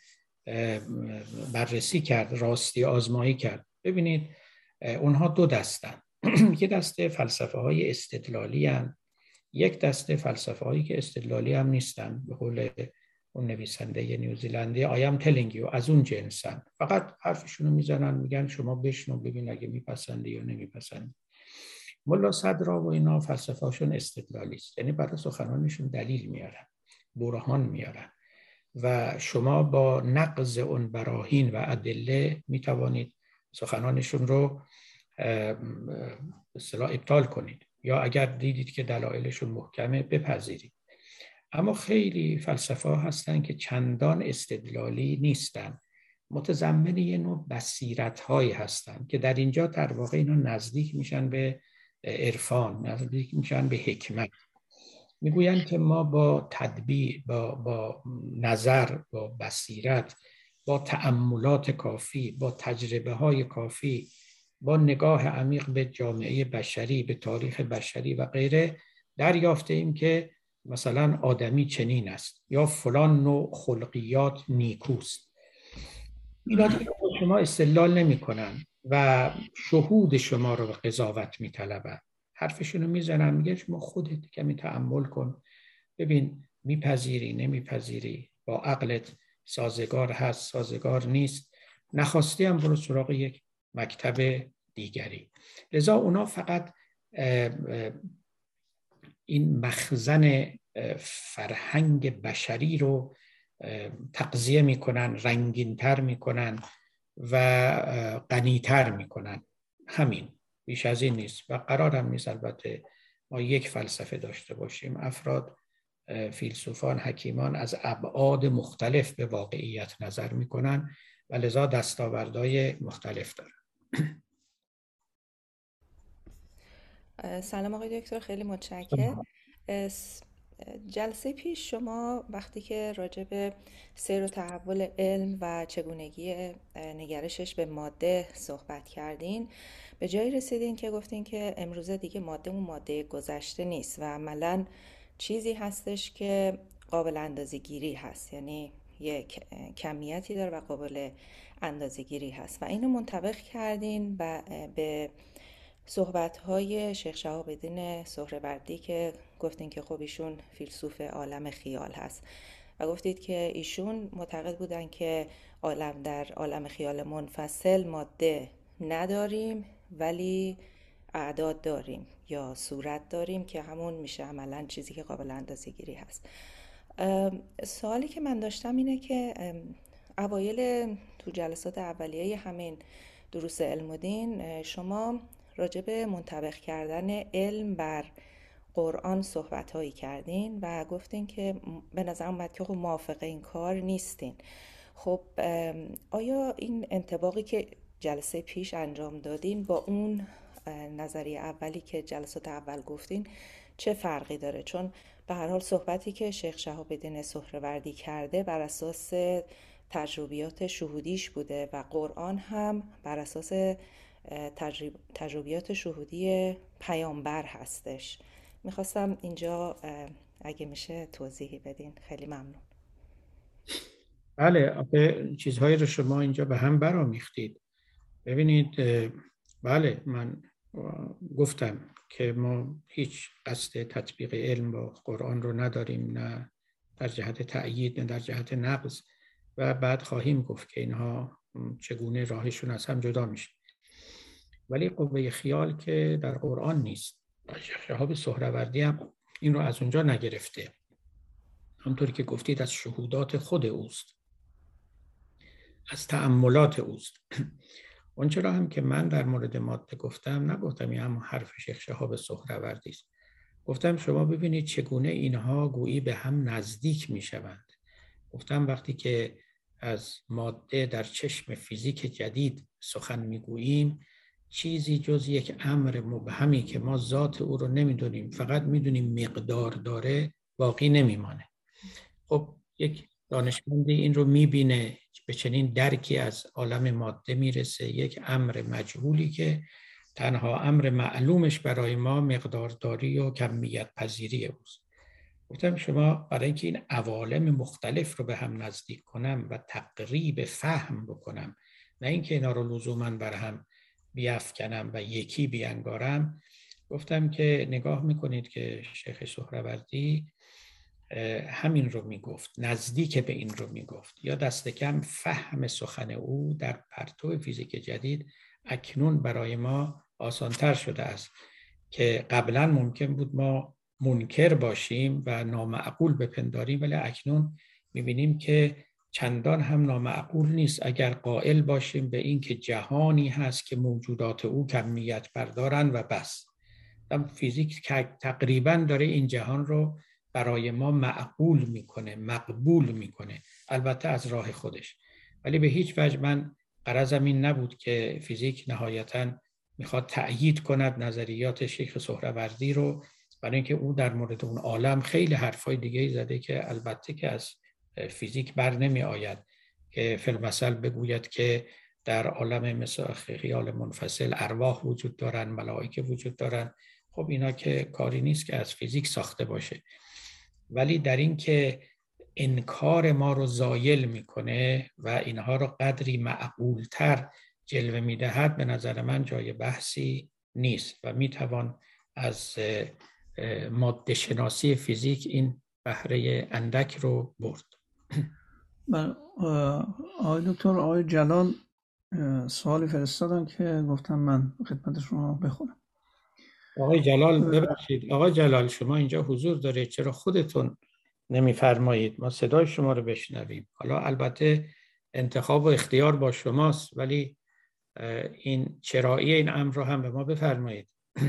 بررسی کرد، راستی آزمایی کرد؟ ببینید اونها دو دستن. یک دسته فلسفه های استدلالی هستند، یک دسته فلسفه هایی که استدلالی هم نیستن. به قول اون نویسنده نیوزیلندی I am telling you، از اون جنسن، فقط حرفشونو میزنن میگن شما بشنو ببین اگه میپسندی یا نمیپسندی. ملا صدرا و اینا فلسفه هاشون استدلالی است، یعنی برای سخنانشون دلیل میارن، برهان میارن و شما با نقض اون براهین و ادله میتوانید سخنانشون رو به اصطلاح ابطال کنید یا اگر دیدید که دلایلشون محکمه بپذیرید. اما خیلی فلسفه ها هستن که چندان استدلالی نیستن، متضمن یه نوع بصیرت هایی هستن که در اینجا در واقع اینا نزدیک میشن به عرفان، نزدیک میشن به حکمت. میگوین که ما با تدبیر، با, با نظر، با بصیرت، با تأملات کافی، با تجربه های کافی، با نگاه عمیق به جامعه بشری، به تاریخ بشری و غیره، دریافته ایم که مثلا آدمی چنین است یا فلان نوع خلقیات نیکوست. اینا دیگه شما استدلال نمی کنن و شهود شما رو به قضاوت می طلبن. حرفشونو میزنن، میگه شما خودت کمی تأمل کن ببین میپذیری نمیپذیری، با عقلت سازگار هست سازگار نیست، نخواستی هم برو سراغ یک مکتب دیگری. لذا اونا فقط این مخزن فرهنگ بشری رو تغذیه میکنن، رنگین‌تر میکنن و غنی‌تر میکنن، همین، بیش از این نیست. و قرار هم نیست البته ما یک فلسفه داشته باشیم. افراد، فیلسوفان، حکیمان از ابعاد مختلف به واقعیت نظر میکنن و لذا دستاوردهای مختلف دارن. سلام آقای دکتر، خیلی متشکرم. جلسه پیش شما وقتی که راجع به سیر و تحول علم و چگونگی نگرشش به ماده صحبت کردین، به جایی رسیدین که گفتین که امروزه دیگه ماده اون ماده گذشته نیست و عملاً چیزی هستش که قابل اندازه‌گیری هست، یعنی یک کمیتی داره و قابل اندازه‌گیری هست و اینو منطبق کردین و به صحبت‌های شیخ شهاب الدین سهروردی که گفتین که خب ایشون فیلسوف عالم خیال هست و گفتید که ایشون معتقد بودن که عالم در عالم خیال منفصل ماده نداریم ولی اعداد داریم یا صورت داریم که همون میشه عملاً چیزی که قابل اندازه‌گیری هست. سوالی که من داشتم اینه که اوایل تو جلسات اولیه همین دروس علم و دین شما راجع به منطبق کردن علم بر قرآن صحبت‌هایی کردین و گفتین که به نظر اومد که خب موافق این کار نیستین. خب آیا این انطباقی که جلسه پیش انجام دادین با اون نظریه اولی که جلسات اول گفتین چه فرقی داره؟ چون به هر حال صحبتی که شیخ شهاب الدین سهروردی کرده بر اساس تجربیات شهودیش بوده و قرآن هم بر اساس تجرب... تجربیات شهودی پیامبر هستش. میخواستم اینجا اگه میشه توضیحی بدین، خیلی ممنون. بله، آخه چیزهایی رو شما اینجا به هم برامیختید. ببینید، بله من گفتم که ما هیچ قصد تطبیق علم با قرآن رو نداریم، نه در جهت تأیید نه در جهت نقض، و بعد خواهیم گفت که اینها چگونه راهشون از هم جدا میشه. ولی قوه خیال که در قرآن نیست. شیخ شهاب سهروردی هم این رو از اونجا نگرفته، همونطوری که گفتید از شهودات خود اوست، از تأملات اوست. اون چرا هم که من در مورد ماده گفتم، نگفتم این هم حرف شیخ شهاب سهروردی است. گفتم شما ببینید چگونه اینها گویی به هم نزدیک می شوند. گفتم وقتی که از ماده در چشم فیزیک جدید سخن می گوییم، چیزی جز یک امر مبهمی که ما ذات او رو نمی دونیم، فقط می دونیم مقدار داره، باقی نمی مانه. خب یک دانشمندی این رو می بینه، به چنین درکی از عالم ماده می رسه، یک امر مجهولی که تنها امر معلومش برای ما مقدارداری و کمیت پذیری اوست. گفتم شما برای اینکه این عوالم مختلف رو به هم نزدیک کنم و تقریب فهم بکنم، نه اینکه اینا رو لزوماً بر هم بیافکنم و یکی بیانگارم، گفتم که نگاه میکنید که شیخ سهروردی همین رو میگفت، نزدیک به این رو میگفت، یا دست کم فهم سخن او در پرتو فیزیک جدید اکنون برای ما آسانتر شده است که قبلا ممکن بود ما منکر باشیم و نامعقول بپنداریم، ولی اکنون میبینیم که چندان هم نامعقول نیست اگر قائل باشیم به این که جهانی هست که موجودات او کمیت بردارن و بس. فیزیک تقریبا داره این جهان رو برای ما معقول میکنه، مقبول میکنه، البته از راه خودش. ولی به هیچ وجه من غرضم این نبود که فیزیک نهایتاً میخواد تأیید کند نظریات شیخ سهروردی رو، برای اینکه او در مورد اون عالم خیلی حرفای دیگه زده که البته که از فیزیک بر نمی آید، که فی المثل بگوید که در عالم مثل خیال منفصل ارواح وجود دارن، ملائکه وجود دارن. خب اینا که کاری نیست که از فیزیک ساخته باشه، ولی در این که انکار ما رو زایل میکنه و اینها رو قدری معقولتر جلوه میدهد، به نظر من جای بحثی نیست و میتوان از ماده شناسی فیزیک این بهره اندک رو برد. آقای دکتر، آقای جلال سوالی فرستادن که گفتم من خدمت شما بخونم. آقای جلال ببخشید، آقای جلال شما اینجا حضور دارید، چرا خودتون نمیفرمایید ما صدای شما رو بشنویم؟ حالا البته انتخاب و اختیار با شماست، ولی این چرایی این امر رو هم به ما بفرمایید.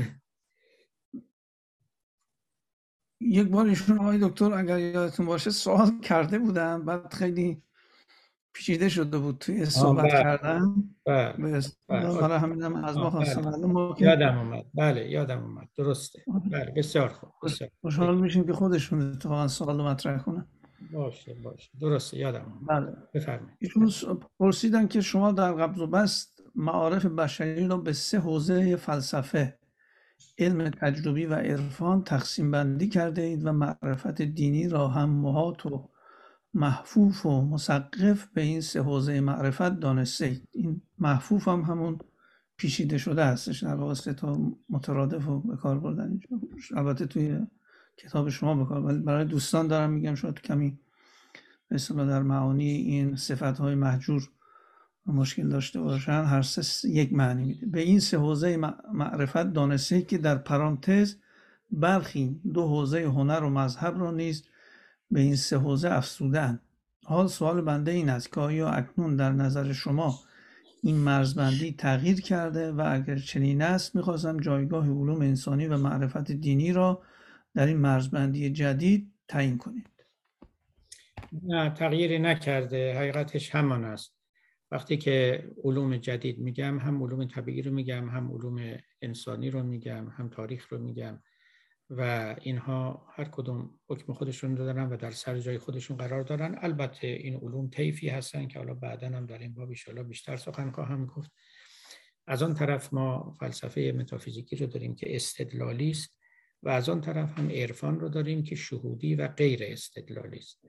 یک بار ایشون آقای دکتر اگر یادتون باشه سوال کرده بودن، بعد خیلی پیچیده شده بود توی صحبت کردن. بله برای همین هم از ما خواستم. یادم اومد. بله یادم اومد، درسته. بله بسیار خوب. خوشحال میشیم که خودشون اتفاقا سوال مطرح کنن. باشه باشه درسته، یادم اومد. بله. بفرمایید. ایشون پرسیدن که شما در قبض و بسط معارف بشری رو به سه حوزه فلسفه، علم تجربی و عرفان تقسیم بندی کرده اید و معرفت دینی را هم محاط و محفوف و مسقف به این سه حوزه معرفت دانسته اید. این محفوف هم همون پیچیده شده هستش، در واقع سه تا مترادف و به کار بردن اینجا. البته توی کتاب شما به کار، ولی برای دوستان دارم میگم شاید کمی به اصطلاح در معانی این صفت‌های محجور مشکل داشته باشن. هر سه یک معنی میده. به این سه حوزه معرفت دانسته که در پرانتز برخی دو حوزه هنر و مذهب را نیز به این سه حوزه افزودند. حال سوال بنده این است که آیا اکنون در نظر شما این مرزبندی تغییر کرده و اگر چنین است میخواستم جایگاه علوم انسانی و معرفت دینی را در این مرزبندی جدید تعیین کنید. نه، تغییری نکرده، حقیقتش همان است. وقتی که علوم جدید میگم، هم علوم طبیعی رو میگم، هم علوم انسانی رو میگم، هم تاریخ رو میگم، و اینها هر کدوم حکم خودشون رو دارن و در سر جای خودشون قرار دارن. البته این علوم طیفی هستن که حالا بعداً هم در این باب ان شاءالله بیشتر سخن خواهم گفت. از آن طرف ما فلسفه متافیزیکی رو داریم که استدلالی است و از آن طرف هم عرفان رو داریم که شهودی و غیر استدلالی است.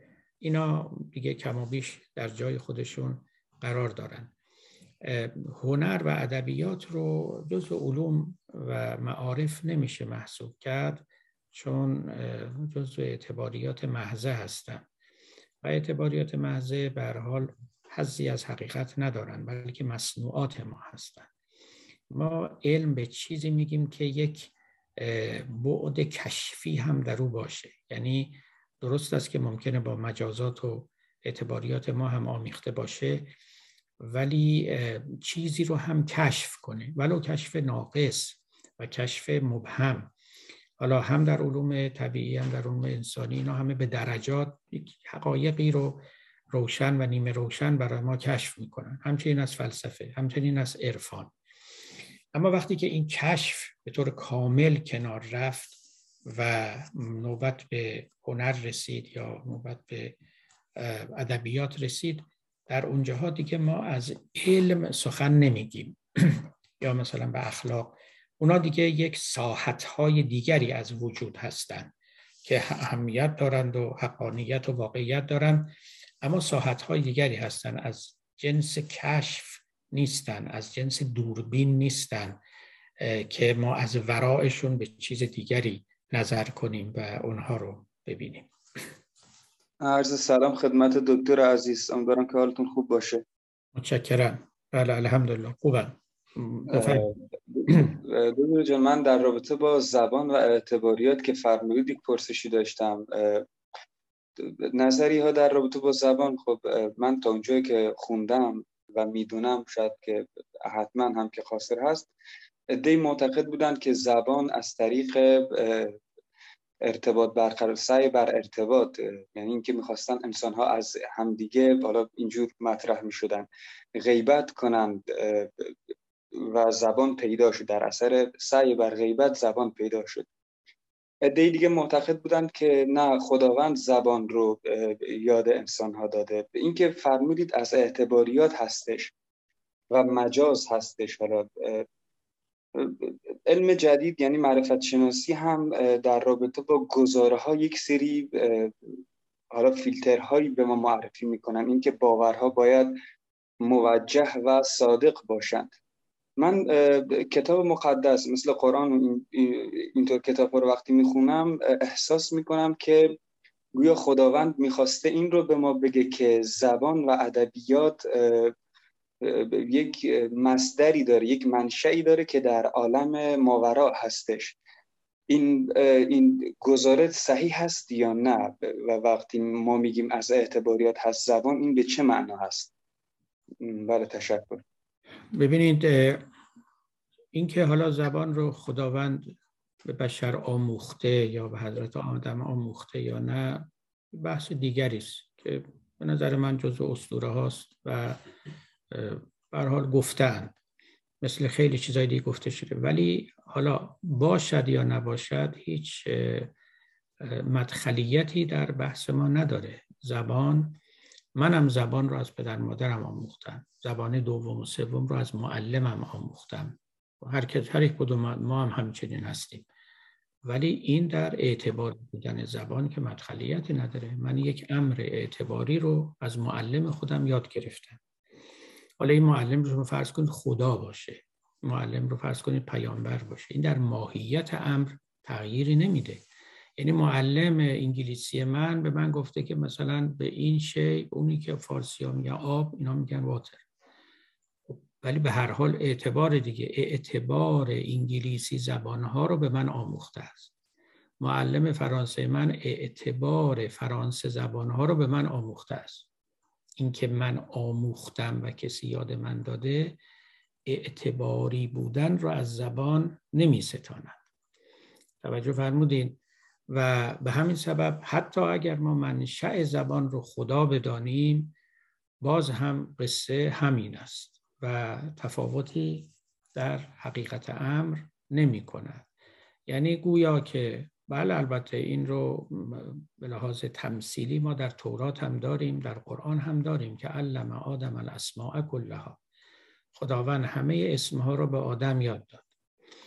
اینا دیگه کم و بیش در جای خودشون قرار دارن. هنر و ادبیات رو جزء علوم و معارف نمیشه محسوب کرد، چون جزء اعتباریات محضه هستن و اعتباریات محضه به هر حال حظی از حقیقت ندارن، بلکه مصنوعات ما هستن. ما علم به چیزی میگیم که یک بعد کشفی هم در او باشه. یعنی درست است که ممکنه با مجازات و اعتباریات ما هم آمیخته باشه، ولی چیزی رو هم کشف کنه، ولو کشف ناقص و کشف مبهم. حالا هم در علوم طبیعی هم در علوم انسانی، اینا همه به درجات حقایقی رو روشن و نیمه روشن برای ما کشف میکنن. همچنین از فلسفه، همچنین از عرفان. اما وقتی که این کشف به طور کامل کنار رفت و نوبت به هنر رسید یا نوبت به ادبیات رسید، در اونجاها دیگه ما از علم سخن نمیگیم یا مثلا به اخلاق. اونا دیگه یک ساحت‌های دیگری از وجود هستند که اهمیت دارند و حقانیت و واقعیت دارند، اما ساحت‌های دیگری هستند، از جنس کشف نیستن، از جنس دوربین نیستن که ما از ورایشون به چیز دیگری نظر کنیم و اونها رو ببینیم. عرض سلام خدمت دکتر عزیز، امیدوارم که حالتون خوب باشه. متشکرم. بله الحمدلله خوبم. دکتر جان، من در رابطه با زبان و اعتباریات که فرمودید یک پرسشی داشتم. نظری ها در رابطه با زبان، خب من تا اونجایی که خوندم و میدونم، شاید که حتما هم که خاسر هست، عده‌ای معتقد بودند که زبان از طریق ارتباط برقرار، سعی بر ارتباط، یعنی اینکه میخواستن انسان‌ها از همدیگه بالا اینجور مطرح میشدن غیبت کنند و زبان پیدا شد، در اثر سعی بر غیبت زبان پیدا شد. عده‌ای دیگه معتقد بودند که نه، خداوند زبان رو یاد انسان‌ها داده. اینکه فرمودید از اعتباریات هستش و مجاز هستش. حالا علم جدید یعنی معرفت شناسی هم در رابطه با گزاره ها یک سری حالا فیلترهایی به ما معرفی میکنن، اینکه باورها باید موجه و صادق باشند. من کتاب مقدس مثل قرآن و اینطور کتاب رو وقتی میخونم احساس میکنم که گویا خداوند میخواسته این رو به ما بگه که زبان و ادبیات یک مصدری داره، یک منشأی داره که در عالم ماورا هستش. این این گزارش صحیح هست یا نه؟ و وقتی ما میگیم از اعتباریات هست زبان، این به چه معنا هست؟ بله تشکر. ببینید، این که حالا زبان رو خداوند به بشر آموخته یا به حضرت آدم آموخته یا نه، بحث دیگری است که به نظر من جزو اسطوره هاست و به هر حال گفتن، مثل خیلی چیزای دیگه گفته شده. ولی حالا باشد یا نباشد هیچ مدخلیتی در بحث ما نداره. زبان، منم زبان رو از پدر مادرم آموختم، زبان دوم و سوم رو از معلمم آموختم، هر کس هر یک کدوم ما هم همچنین هستیم. ولی این در اعتبار بودن زبان که مدخلیتی نداره. من یک امر اعتباری رو از معلم خودم یاد گرفتم. حالا این معلم رو فرض کنید خدا باشه، معلم رو فرض کنید پیامبر باشه، این در ماهیت امر تغییری نمیده. یعنی معلم انگلیسی من به من گفته که مثلا به این شی، اونی که فارسی ها میگن آب، اینا میگن واتر، ولی به هر حال اعتبار دیگه، اعتبار انگلیسی زبانها رو به من آموخته است. معلم فرانسه من اعتبار فرانسه زبانها رو به من آموخته است. این که من آموختم و کسی یاد من داده، اعتباری بودن رو از زبان نمی ستاند. توجه فرمودین؟ و به همین سبب حتی اگر ما منشأ زبان رو خدا بدانیم، باز هم قصه همین است و تفاوتی در حقیقت امر نمی کند. یعنی گویا که بله، البته این رو به لحاظ تمثیلی ما در تورات هم داریم، در قرآن هم داریم که علم آدم الاسماء کلها، خداوند همه اسمها رو به آدم یاد داد.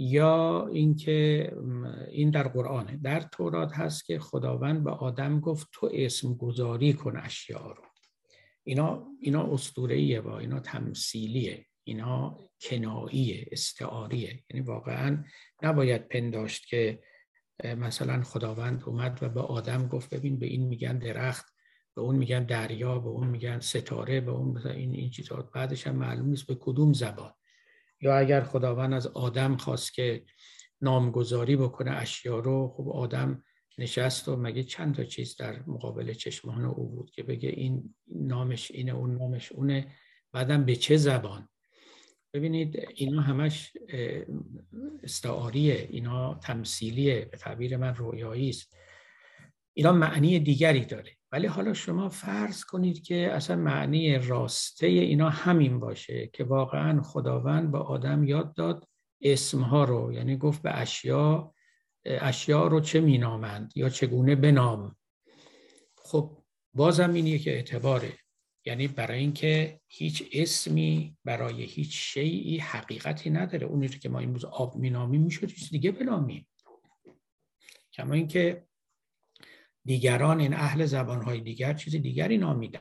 یا اینکه این در قرآنه. در تورات هست که خداوند به آدم گفت تو اسم گذاری کن اشیاء رو. اینا اینا اسطوره‌ایه و اینا تمثیلیه، اینا کناییه، استعاریه. یعنی واقعا نباید پنداشت که مثلا خداوند اومد و به آدم گفت ببین به این میگن درخت، به اون میگن دریا، به اون میگن ستاره، به اون مثلا این این چیزا. بعدش هم معلوم نیست به کدوم زبان. یا اگر خداوند از آدم خواست که نامگذاری بکنه اشیا رو، خب آدم نشست و مگه چند تا چیز در مقابل چشمان او بود که بگه این نامش اینه، اون نامش اونه، بعدم به چه زبان. ببینید اینا همش استعاریه، اینا تمثیلیه، به تعبیر من رویایی است. اینا معنی دیگری داره. ولی حالا شما فرض کنید که اصلا معنی راسته اینا همین باشه که واقعا خداوند به آدم یاد داد اسمها رو، یعنی گفت به اشیا اشیا رو چه مینامند یا چگونه بنام. خب بازم اینیه که اعتباره، یعنی برای اینکه هیچ اسمی برای هیچ شیئی حقیقتی نداره. اونی که ما امروز آب مینامیم میشد چیز دیگه بنامیم. کما اینکه دیگران این اهل زبانهای دیگر چیز دیگری نامیدن.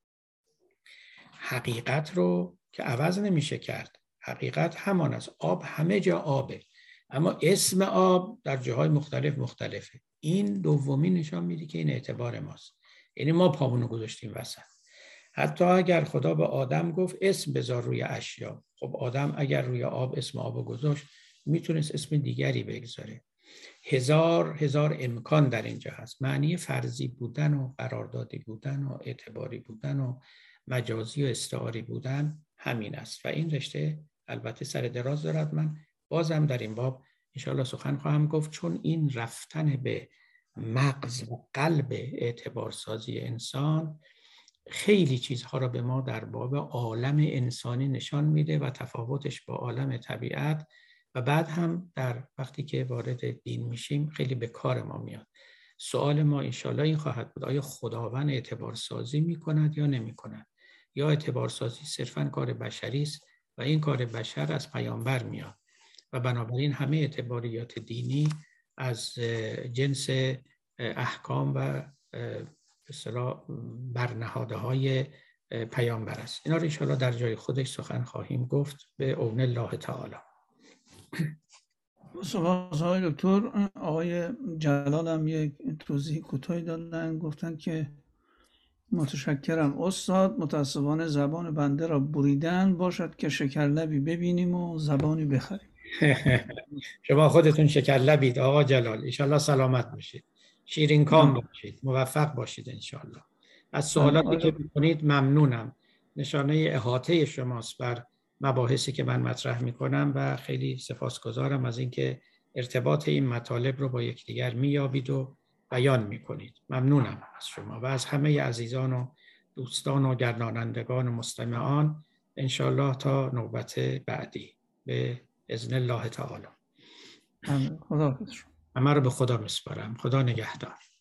حقیقت رو که عوض نمیشه کرد، حقیقت همان است. آب همه جا آبه، اما اسم آب در جاهای مختلف مختلفه. این دومی نشان میده که این اعتبار ماست، یعنی ما پامونو گذاشتیم وسط. حتی اگر خدا به آدم گفت اسم بذار روی اشیا، خب آدم اگر روی آب اسم آب گذاشت میتونست اسم دیگری بگذاره. هزار هزار امکان در اینجا هست. معنی فرضی بودن و قراردادی بودن و اعتباری بودن و مجازی و استعاری بودن همین است و این رشته البته سر دراز دارد. من بازم در این باب انشاءالله سخن خواهم گفت، چون این رفتن به مغز و قلب اعتبارسازی انسان خیلی چیزها را به ما در باب عالم انسانی نشان میده و تفاوتش با عالم طبیعت و بعد هم در وقتی که وارد دین میشیم خیلی به کار ما میاد. سوال ما انشالله این خواهد بود: آیا خداوند اعتبارسازی میکند یا نمیکند؟ یا اعتبارسازی صرفاً کار بشری است و این کار بشر از پیامبر میاد و بنابراین همه اعتباریات دینی از جنس احکام و به اصطلاح برنهادهای پیامبر است. اینا رو انشالله در جای خودش سخن خواهیم گفت به اذن الله تعالی. سپاس آقای دکتر. آقای جلال هم یک توضیح کوتاهی دادن، گفتن که متشکرم استاد، متاسفانه زبان بنده را بریدن، باشد که شکرلبی ببینیم و زبانی بخریم. شما خودتون شکرلبید آقا جلال، انشالله سلامت باشید، شیرین کام باشید، موفق باشید انشالله. از سوالاتی که میکنید ممنونم، نشانه احاطه شماست بر مباحثی که من مطرح میکنم و خیلی سپاسگزارم از اینکه ارتباط این مطالب رو با یکدیگر مییابید و بیان میکنید. ممنونم از شما و از همه عزیزان و دوستان و گردانندگان و مستمعان. انشالله تا نوبت بعدی به اذن الله تعالی. خدا حافظ. همه رو به خدا میسپارم. خدا نگهدار.